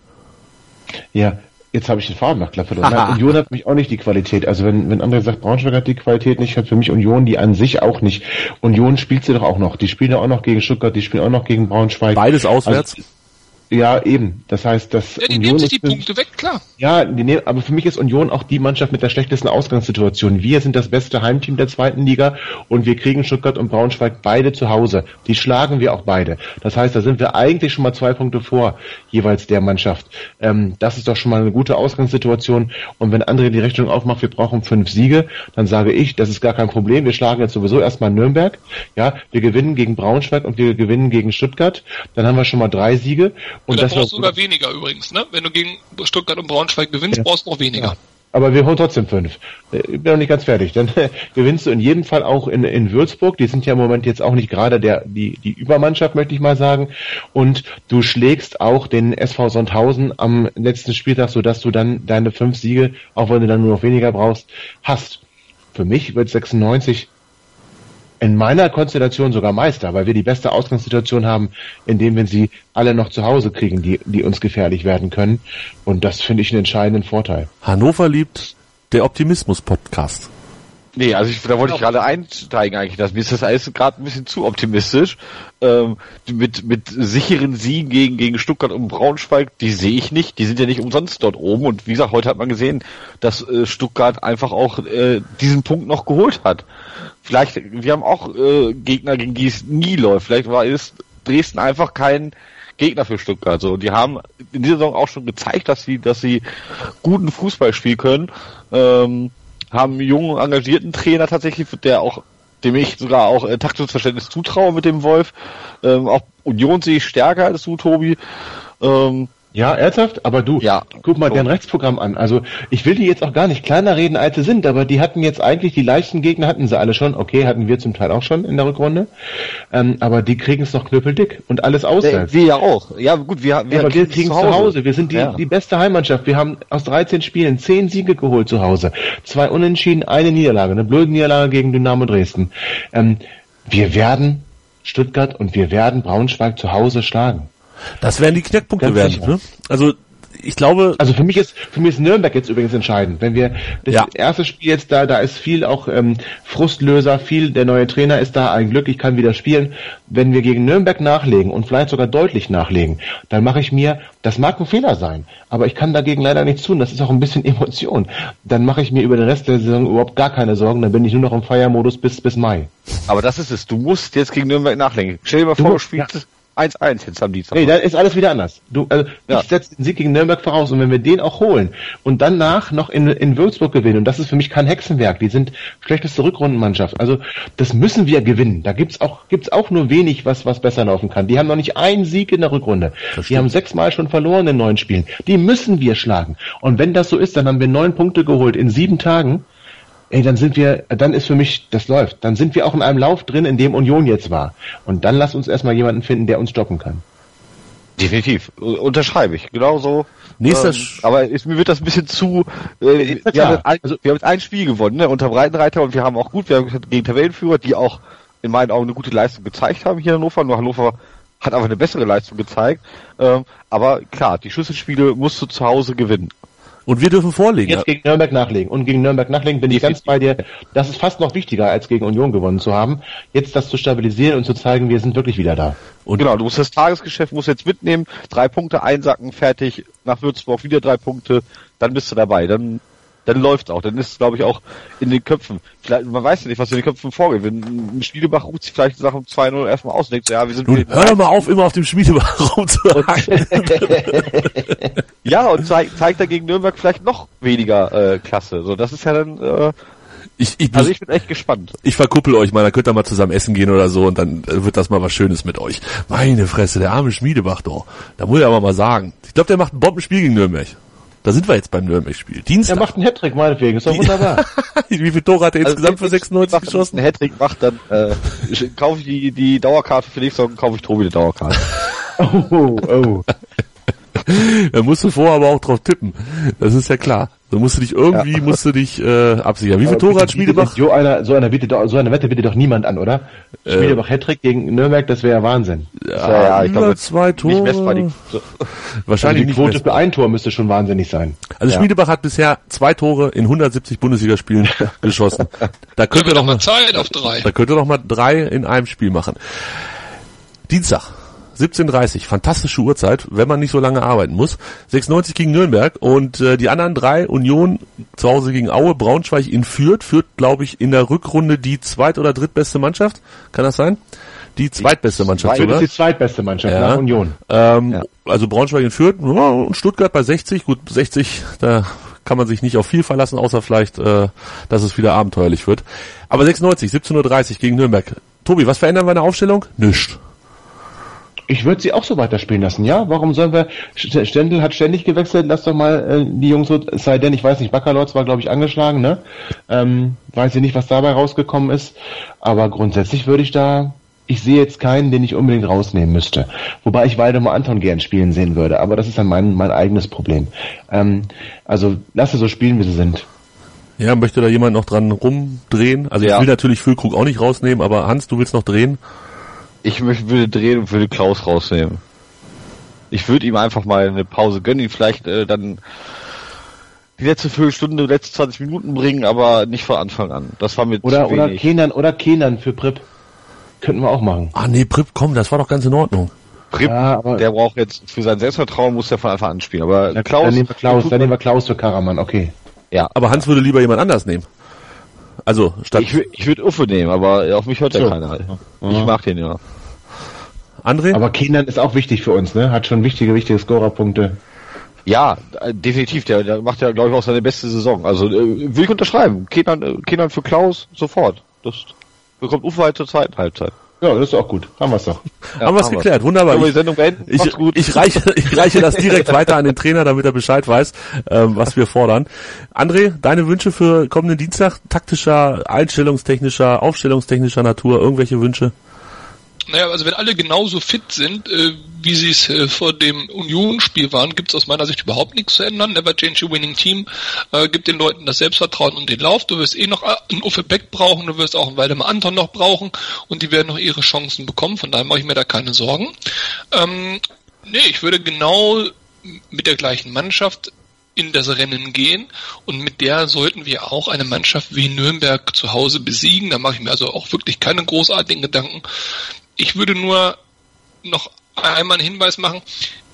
Ja, jetzt habe ich den Faden nach verloren. Nein, Union hat für mich auch nicht die Qualität. Also wenn wenn andere sagt, Braunschweig hat die Qualität nicht, hat für mich Union die an sich auch nicht. Union spielt sie doch auch noch. Die spielen ja auch noch gegen Stuttgart, die spielen auch noch gegen Braunschweig. Beides auswärts? Also, ja, eben. Das heißt, dass ja, die Union nehmen sich die Punkte weg, klar. Ja, die nehmen, aber für mich ist Union auch die Mannschaft mit der schlechtesten Ausgangssituation. Wir sind das beste Heimteam der zweiten Liga und wir kriegen Stuttgart und Braunschweig beide zu Hause. Die schlagen wir auch beide. Das heißt, da sind wir eigentlich schon mal zwei Punkte vor jeweils der Mannschaft. Ähm, das ist doch schon mal eine gute Ausgangssituation. Und wenn André die Rechnung aufmacht, wir brauchen fünf Siege, dann sage ich, das ist gar kein Problem. Wir schlagen jetzt sowieso erstmal Nürnberg. Ja, wir gewinnen gegen Braunschweig und wir gewinnen gegen Stuttgart. Dann haben wir schon mal drei Siege. Und da das brauchst du sogar weniger übrigens, ne? Wenn du gegen Stuttgart und Braunschweig gewinnst, ja. brauchst du noch weniger. Ja. Aber wir holen trotzdem fünf. Ich bin noch nicht ganz fertig. Dann äh, gewinnst du in jedem Fall auch in, in Würzburg. Die sind ja im Moment jetzt auch nicht gerade der die die Übermannschaft, möchte ich mal sagen. Und du schlägst auch den S V Sonthausen am letzten Spieltag, sodass du dann deine fünf Siege, auch wenn du dann nur noch weniger brauchst, hast. Für mich wird sechsundneunzig in meiner Konstellation sogar Meister, weil wir die beste Ausgangssituation haben, indem wir sie alle noch zu Hause kriegen, die, die uns gefährlich werden können. Und das finde ich einen entscheidenden Vorteil. Hannover liebt der Optimismus-Podcast. Nee, also ich, da wollte ich gerade einsteigen eigentlich. Das, mir ist das alles gerade ein bisschen zu optimistisch. Ähm, mit mit sicheren Siegen gegen gegen Stuttgart und Braunschweig, die sehe ich nicht. Die sind ja nicht umsonst dort oben. Und wie gesagt, heute hat man gesehen, dass äh, Stuttgart einfach auch äh, diesen Punkt noch geholt hat. Vielleicht, wir haben auch äh, Gegner, gegen die es nie läuft. Vielleicht war es Dresden einfach kein Gegner für Stuttgart. So, die haben in dieser Saison auch schon gezeigt, dass sie dass sie guten Fußball spielen können. Ähm, haben einen jungen, engagierten Trainer tatsächlich, der auch, dem ich sogar auch äh, taktisches Verständnis zutraue mit dem Wolf. Ähm, auch Union sehe ich stärker als du, Tobi. Ähm, ja, ernsthaft? Aber du, ja, guck mal so. Deren Rechtsprogramm an. Also ich will die jetzt auch gar nicht kleiner reden, als sie sind, aber die hatten jetzt eigentlich, die leichten Gegner hatten sie alle schon. Okay, hatten wir zum Teil auch schon in der Rückrunde. Ähm, aber die kriegen es noch knüppeldick und alles auswärts. Wir ja auch. Ja gut, wir, wir, ja, aber wir kriegen es zu Hause. Wir sind die, ja. die beste Heimmannschaft. Wir haben aus dreizehn Spielen zehn Siege geholt zu Hause. Zwei Unentschieden, eine Niederlage. Eine blöde Niederlage gegen Dynamo Dresden. Ähm, wir werden Stuttgart und wir werden Braunschweig zu Hause schlagen. Das werden die Knackpunkte werden, ne? Also ich glaube, also für mich ist für mich ist Nürnberg jetzt übrigens entscheidend. Wenn wir das ja. erste Spiel jetzt da, da ist viel auch ähm, Frustlöser, viel der neue Trainer ist da, ein Glück, ich kann wieder spielen. Wenn wir gegen Nürnberg nachlegen und vielleicht sogar deutlich nachlegen, dann mache ich mir, das mag ein Fehler sein, aber ich kann dagegen leider nichts tun. Das ist auch ein bisschen Emotion. Dann mache ich mir über den Rest der Saison überhaupt gar keine Sorgen. Dann bin ich nur noch im Feiermodus bis bis Mai. Aber das ist es. Du musst jetzt gegen Nürnberg nachlegen. Stell dir mal vor, du spielst ja. eins eins jetzt am Dienstag. Nee, da ist alles wieder anders. Du, also ja. ich setze den Sieg gegen Nürnberg voraus und wenn wir den auch holen und danach noch in, in Würzburg gewinnen, und das ist für mich kein Hexenwerk, die sind schlechteste Rückrundenmannschaft. Also das müssen wir gewinnen. Da gibt's auch gibt's auch nur wenig, was was besser laufen kann. Die haben noch nicht einen Sieg in der Rückrunde. Die haben sechsmal schon verloren in neun Spielen. Die müssen wir schlagen. Und wenn das so ist, dann haben wir neun Punkte geholt in sieben Tagen. Ey, dann sind wir, dann ist für mich, das läuft. Dann sind wir auch in einem Lauf drin, in dem Union jetzt war. Und dann lass uns erstmal jemanden finden, der uns stoppen kann. Definitiv. Unterschreibe ich. Genauso. Nächster ähm, aber ist, mir wird das ein bisschen zu, äh, wir, haben ein, also, wir haben jetzt ein Spiel gewonnen, ne, unter Breitenreiter, und wir haben auch gut, wir haben gegen Tabellenführer, die auch in meinen Augen eine gute Leistung gezeigt haben hier in Hannover. Nur Hannover hat einfach eine bessere Leistung gezeigt. Ähm, aber klar, die Schlüsselspiele musst du zu Hause gewinnen. Und wir dürfen vorlegen. Jetzt gegen Nürnberg nachlegen. Und gegen Nürnberg nachlegen bin ich ganz bei dir. Das ist fast noch wichtiger, als gegen Union gewonnen zu haben. Jetzt das zu stabilisieren und zu zeigen, wir sind wirklich wieder da. Und genau, du musst das Tagesgeschäft musst jetzt mitnehmen, drei Punkte einsacken, fertig, nach Würzburg wieder drei Punkte, dann bist du dabei. Dann dann läuft's auch. Dann ist es, glaube ich, auch in den Köpfen. Vielleicht, man weiß ja nicht, was in den Köpfen vorgeht. Wenn ein Schmiedebach ruft sich vielleicht Sachen zwei null erstmal aus und denkt so, ja, wir sind... Nun, hör doch mal auf, immer auf dem Schmiedebach rumzuhacken. Ja, und zeigt zeig dagegen Nürnberg vielleicht noch weniger äh, Klasse. So, das ist ja dann... Äh, Ich, ich, also ich bin echt gespannt. Ich verkuppel euch mal, dann könnt ihr mal zusammen essen gehen oder so und dann wird das mal was Schönes mit euch. Meine Fresse, der arme Schmiedebach doch. Da muss ich aber mal sagen. Ich glaube, der macht ein Bombenspiel gegen Nürnberg. Da sind wir jetzt beim Nürnberg-Spiel. Dienstag. Er macht einen Hattrick meinetwegen, ist doch wunderbar. Wie viele Tore hat er also insgesamt für sechsundneunzig geschossen? Wenn ein Hattrick macht, dann äh, kaufe ich die, die Dauerkarte für nächste Woche, kaufe ich Tobi die Dauerkarte. Oh, oh. Da musst du vorher aber auch drauf tippen. Das ist ja klar. Da musst du dich irgendwie, ja. musst du dich äh, absichern. Wie viele Tore hat Schmiedebach? So einer, so einer bitte, so eine Wette bitte doch niemand an, oder? Äh, Schmiedebach Hattrick gegen Nürnberg, das wäre ja Wahnsinn. Ja, ja, ja ich glaube, zwei Tore. Nicht so. Wahrscheinlich also die Quote für ein Tor müsste schon wahnsinnig sein. Also ja. Schmiedebach hat bisher zwei Tore in hundertsiebzig Bundesligaspielen geschossen. Da könnt ihr doch mal Zeit auf drei. Da könnt ihr doch mal drei in einem Spiel machen. Dienstag. siebzehn Uhr dreißig, fantastische Uhrzeit, wenn man nicht so lange arbeiten muss. sechsundneunzig gegen Nürnberg und äh, die anderen drei, Union zu Hause gegen Aue, Braunschweig in Fürth, Fürth glaube ich in der Rückrunde die zweit- oder drittbeste Mannschaft, kann das sein? Die zweitbeste Mannschaft sogar. Das ist die zweitbeste Mannschaft ja. nach Union. Ähm, ja. Also Braunschweig in Fürth ja, und Stuttgart bei sechzig, gut sechzig, da kann man sich nicht auf viel verlassen, außer vielleicht, äh, dass es wieder abenteuerlich wird. Aber sechsundneunzig, siebzehn Uhr dreißig gegen Nürnberg. Tobi, was verändern wir in der Aufstellung? Nichts. Ich würde sie auch so weiterspielen lassen, ja? Warum sollen wir, Stendel hat ständig gewechselt, lass doch mal äh, die Jungs so, es sei denn, ich weiß nicht, Baccalords war glaube ich angeschlagen, ne? Ähm, weiß ich nicht, was dabei rausgekommen ist, aber grundsätzlich würde ich da, ich sehe jetzt keinen, den ich unbedingt rausnehmen müsste. Wobei ich Waldemar Anton gern spielen sehen würde, aber das ist dann mein, mein eigenes Problem. Ähm, also, lass sie so spielen, wie sie sind. Ja, möchte da jemand noch dran rumdrehen? Also ja. Ich will natürlich Füllkrug auch nicht rausnehmen, aber Hans, du willst noch drehen? Ich würde drehen und würde Klaus rausnehmen. Ich würde ihm einfach mal eine Pause gönnen, ihn vielleicht äh, dann die letzte Viertelstunde, letzte zwanzig Minuten bringen, aber nicht von Anfang an. Das war mir oder, zu oder wenig. Kenan, oder Kenan für Prip. Könnten wir auch machen. Ah nee, Prip, komm, das war doch ganz in Ordnung. Prip, ja, aber der braucht jetzt für sein Selbstvertrauen, muss er von Anfang an spielen. Aber ja, Klaus, dann nehmen wir Klaus, dann nehmen wir Klaus für Karaman, okay. Ja. Aber Hans würde lieber jemand anders nehmen. Also statt ich, ich würde Uffe nehmen, aber auf mich hört so. Ja keiner. Ich ja. mag den ja. André? Aber Kenan ist auch wichtig für uns, ne? Hat schon wichtige, wichtige Scorerpunkte. Ja, definitiv. Der, der macht ja, glaube ich, auch seine beste Saison. Also äh, will ich unterschreiben. Kenan, äh, Kenan für Klaus sofort. Das bekommt Uwe halt zur zweiten Halbzeit. Ja, das ist auch gut. Haben wir es doch. Ja, haben wir es geklärt. Wunderbar. Ich, die Sendung beenden. Ich, ich, gut. ich, reiche, ich reiche das direkt weiter an den Trainer, damit er Bescheid weiß, ähm, was wir fordern. André, deine Wünsche für kommenden Dienstag? Taktischer, einstellungstechnischer, aufstellungstechnischer Natur? Irgendwelche Wünsche? Naja, also wenn alle genauso fit sind, äh, wie sie es äh, vor dem Union-Spiel waren, gibt es aus meiner Sicht überhaupt nichts zu ändern. Never change a winning team. Äh, gib den Leuten das Selbstvertrauen und den Lauf. Du wirst eh noch einen Uffe Beck brauchen, du wirst auch einen Waldemar Anton noch brauchen und die werden noch ihre Chancen bekommen. Von daher mache ich mir da keine Sorgen. Ähm, nee, ich würde genau mit der gleichen Mannschaft in das Rennen gehen und mit der sollten wir auch eine Mannschaft wie Nürnberg zu Hause besiegen. Da mache ich mir also auch wirklich keine großartigen Gedanken. Ich würde nur noch einmal einen Hinweis machen.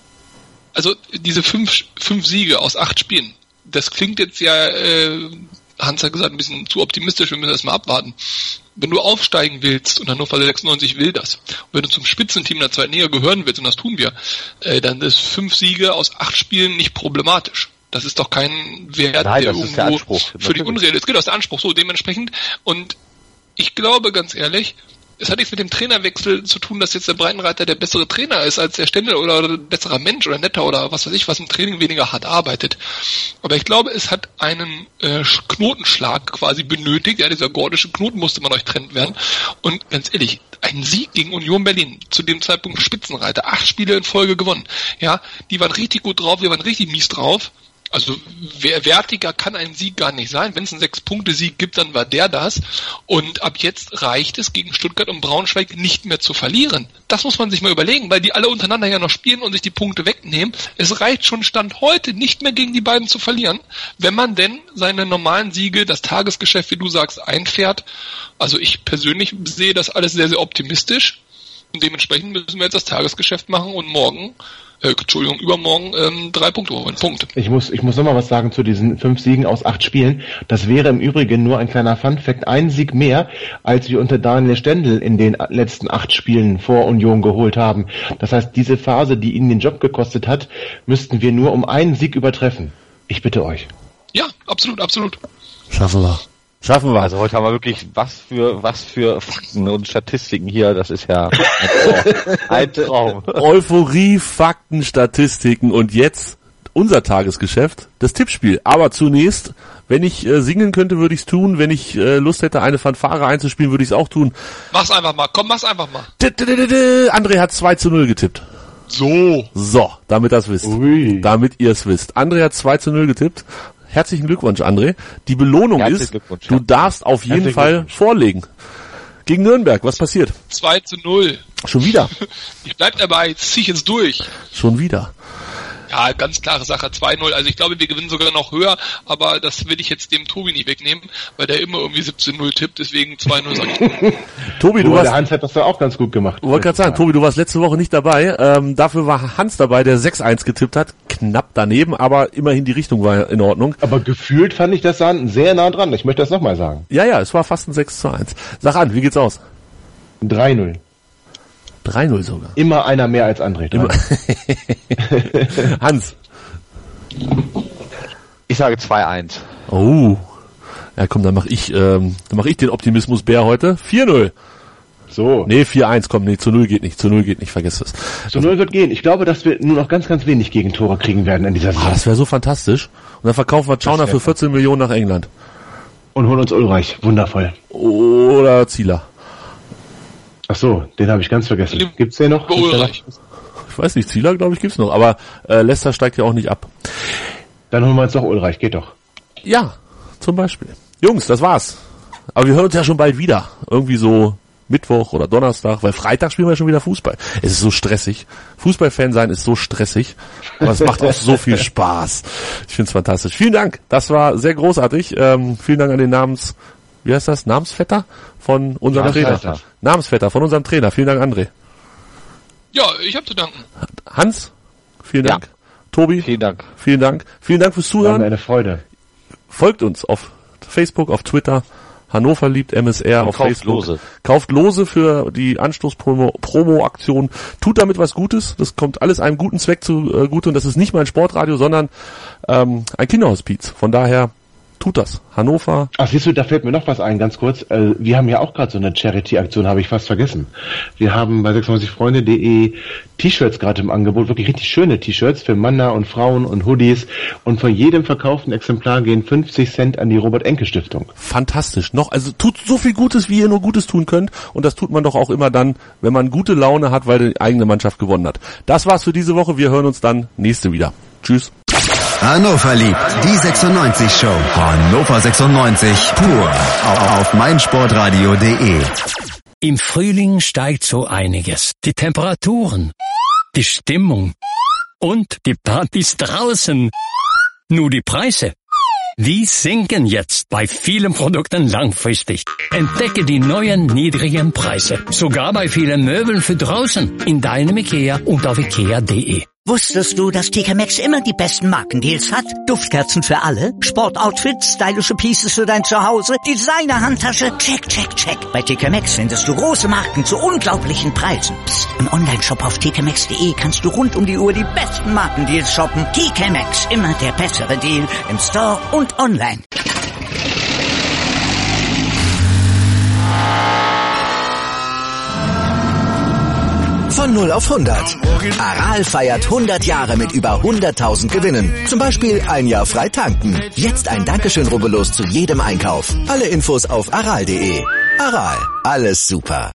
Also diese fünf, fünf Siege aus acht Spielen, das klingt jetzt ja, äh, Hans hat gesagt, ein bisschen zu optimistisch, wir müssen das mal abwarten. Wenn du aufsteigen willst, und Hannover sechsundneunzig will das, und wenn du zum Spitzenteam der zweiten Liga gehören willst, und das tun wir, äh, dann ist fünf Siege aus acht Spielen nicht problematisch. Das ist doch kein Wert, Nein, der das irgendwo ist der Anspruch. für die Unreal ist. Genau, das ist der Anspruch, so dementsprechend. Und ich glaube, ganz ehrlich, es hat nichts mit dem Trainerwechsel zu tun, dass jetzt der Breitenreiter der bessere Trainer ist als der Stendel oder ein besserer Mensch oder netter oder was weiß ich, was im Training weniger hart arbeitet. Aber ich glaube, es hat einen äh, Knotenschlag quasi benötigt. Ja, dieser gordische Knoten musste man euch trennt werden. Und ganz ehrlich, ein Sieg gegen Union Berlin, zu dem Zeitpunkt Spitzenreiter, acht Spiele in Folge gewonnen. Ja, die waren richtig gut drauf, wir waren richtig mies drauf. Also wertiger kann ein Sieg gar nicht sein. Wenn es einen Sechs-Punkte-Sieg gibt, dann war der das. Und ab jetzt reicht es, gegen Stuttgart und Braunschweig nicht mehr zu verlieren. Das muss man sich mal überlegen, weil die alle untereinander ja noch spielen und sich die Punkte wegnehmen. Es reicht schon Stand heute nicht mehr gegen die beiden zu verlieren, wenn man denn seine normalen Siege, das Tagesgeschäft, wie du sagst, einfährt. Also ich persönlich sehe das alles sehr, sehr optimistisch. Und dementsprechend müssen wir jetzt das Tagesgeschäft machen und morgen Äh, Entschuldigung, übermorgen ähm, drei Punkte holen. Punkt. Ich muss, ich muss noch mal was sagen zu diesen fünf Siegen aus acht Spielen. Das wäre im Übrigen nur ein kleiner Fun-Fact, ein Sieg mehr, als wir unter Daniel Stendel in den letzten acht Spielen vor Union geholt haben. Das heißt, diese Phase, die ihn den Job gekostet hat, müssten wir nur um einen Sieg übertreffen. Ich bitte euch. Ja, absolut, absolut. Schaffen wir. Schaffen wir. Also heute haben wir wirklich was für was für Fakten und Statistiken hier. Das ist ja ein Traum. Ein Traum. Euphorie, Fakten, Statistiken und jetzt unser Tagesgeschäft, das Tippspiel. Aber zunächst, wenn ich äh, singen könnte, würde ich es tun. Wenn ich äh, Lust hätte, eine Fanfare einzuspielen, würde ich es auch tun. Mach's einfach mal. Komm, mach's einfach mal. André hat zwei zu null getippt. So. So, damit das wisst. Ui. Damit ihr es wisst. André hat zwei zu null getippt. Herzlichen Glückwunsch, André. Die Belohnung ist, du darfst auf jeden Fall vorlegen. Gegen Nürnberg, was passiert? zwei zu null. Schon wieder? Ich bleib dabei, jetzt zieh ich jetzt durch. Schon wieder? Ja, ganz klare Sache, zwei null. Also ich glaube, wir gewinnen sogar noch höher, aber das will ich jetzt dem Tobi nicht wegnehmen, weil der immer irgendwie siebzehn null tippt, deswegen zwei null sag ich. Tobi, du warst... Der Hans hat das ja auch ganz gut gemacht. Ich wollte gerade sagen, Tobi, du warst letzte Woche nicht dabei. Ähm, dafür war Hans dabei, der sechs eins getippt hat. Knapp daneben, aber immerhin die Richtung war in Ordnung. Aber gefühlt fand ich das dann sehr nah dran. Ich möchte das nochmal sagen. Ja, ja, es war fast ein sechs zu eins. Sag an, wie geht's aus? drei null. drei null sogar. Immer einer mehr als André. Immer. Hans. Ich sage zwei eins. Oh. Ja komm, dann mach ich, ähm, dann mach ich den Optimismus-Bär heute. vier null. So. Nee, vier eins, komm, nee, zu null geht nicht, zu null geht nicht, vergiss es. Zu null wird gehen. Ich glaube, dass wir nur noch ganz, ganz wenig Gegentore kriegen werden in dieser Saison. Ah, das wäre so fantastisch. Und dann verkaufen wir Schauner für vierzehn Millionen nach England. Und holen uns Ulreich. Wundervoll. Oder Zieler. Ach so, den habe ich ganz vergessen. Gibt's den noch? Ulreich. Ich weiß nicht, Zieler, glaube ich, gibt's noch. Aber äh, Leicester steigt ja auch nicht ab. Dann holen wir uns doch Ulreich, geht doch. Ja, zum Beispiel. Jungs, das war's. Aber wir hören uns ja schon bald wieder. Irgendwie so Mittwoch oder Donnerstag, weil Freitag spielen wir schon wieder Fußball. Es ist so stressig. Fußballfan sein ist so stressig, aber es macht auch so viel Spaß. Ich find's fantastisch. Vielen Dank, das war sehr großartig. Ähm, vielen Dank an den Namens, wie heißt das, Namensvetter von unserem Trainer. Namensvetter von unserem Trainer. Vielen Dank, André. Ja, ich habe zu danken. Hans, vielen Dank. Ja. Tobi, vielen Dank. Vielen Dank. Vielen Dank fürs Zuhören. War mir eine Freude. Folgt uns auf Facebook, auf Twitter. Hannover liebt M S R. Und auf kauft Facebook. Lose. Kauft Lose für die Anstoß-Promo-Aktion. Tut damit was Gutes. Das kommt alles einem guten Zweck zugute. Und das ist nicht mein Sportradio, sondern ähm, ein Kinderhospiz. Von daher tut das. Hannover. Ach, siehst du, da fällt mir noch was ein, ganz kurz. Äh, wir haben ja auch gerade so eine Charity-Aktion, habe ich fast vergessen. Wir haben bei sechsundneunzig freunde punkt de T-Shirts gerade im Angebot, wirklich richtig schöne T-Shirts für Männer und Frauen und Hoodies. Und von jedem verkauften Exemplar gehen fünfzig Cent an die Robert-Enke-Stiftung. Fantastisch. Noch, also tut so viel Gutes, wie ihr nur Gutes tun könnt. Und das tut man doch auch immer dann, wenn man gute Laune hat, weil die eigene Mannschaft gewonnen hat. Das war's für diese Woche. Wir hören uns dann nächste wieder. Tschüss. Hannover liebt die sechsundneunzig Show. Hannover sechsundneunzig pur auf meinsportradio punkt de. Im Frühling steigt so einiges. Die Temperaturen, die Stimmung und die Partys draußen. Nur die Preise, die sinken jetzt bei vielen Produkten langfristig. Entdecke die neuen niedrigen Preise. Sogar bei vielen Möbeln für draußen. In deinem Ikea und auf ikea punkt de. Wusstest du, dass T K Maxx immer die besten Markendeals hat? Duftkerzen für alle, Sportoutfits, stylische Pieces für dein Zuhause, Designer-Handtasche, check, check, check. Bei T K Maxx findest du große Marken zu unglaublichen Preisen. Psst. Im Onlineshop auf t k maxx punkt de kannst du rund um die Uhr die besten Markendeals shoppen. T K Maxx, immer der bessere Deal im Store und online. Von null auf hundert. Aral feiert hundert Jahre mit über hunderttausend Gewinnen. Zum Beispiel ein Jahr frei tanken. Jetzt ein Dankeschön, rubbellos zu jedem Einkauf. Alle Infos auf aral punkt de. Aral, alles super.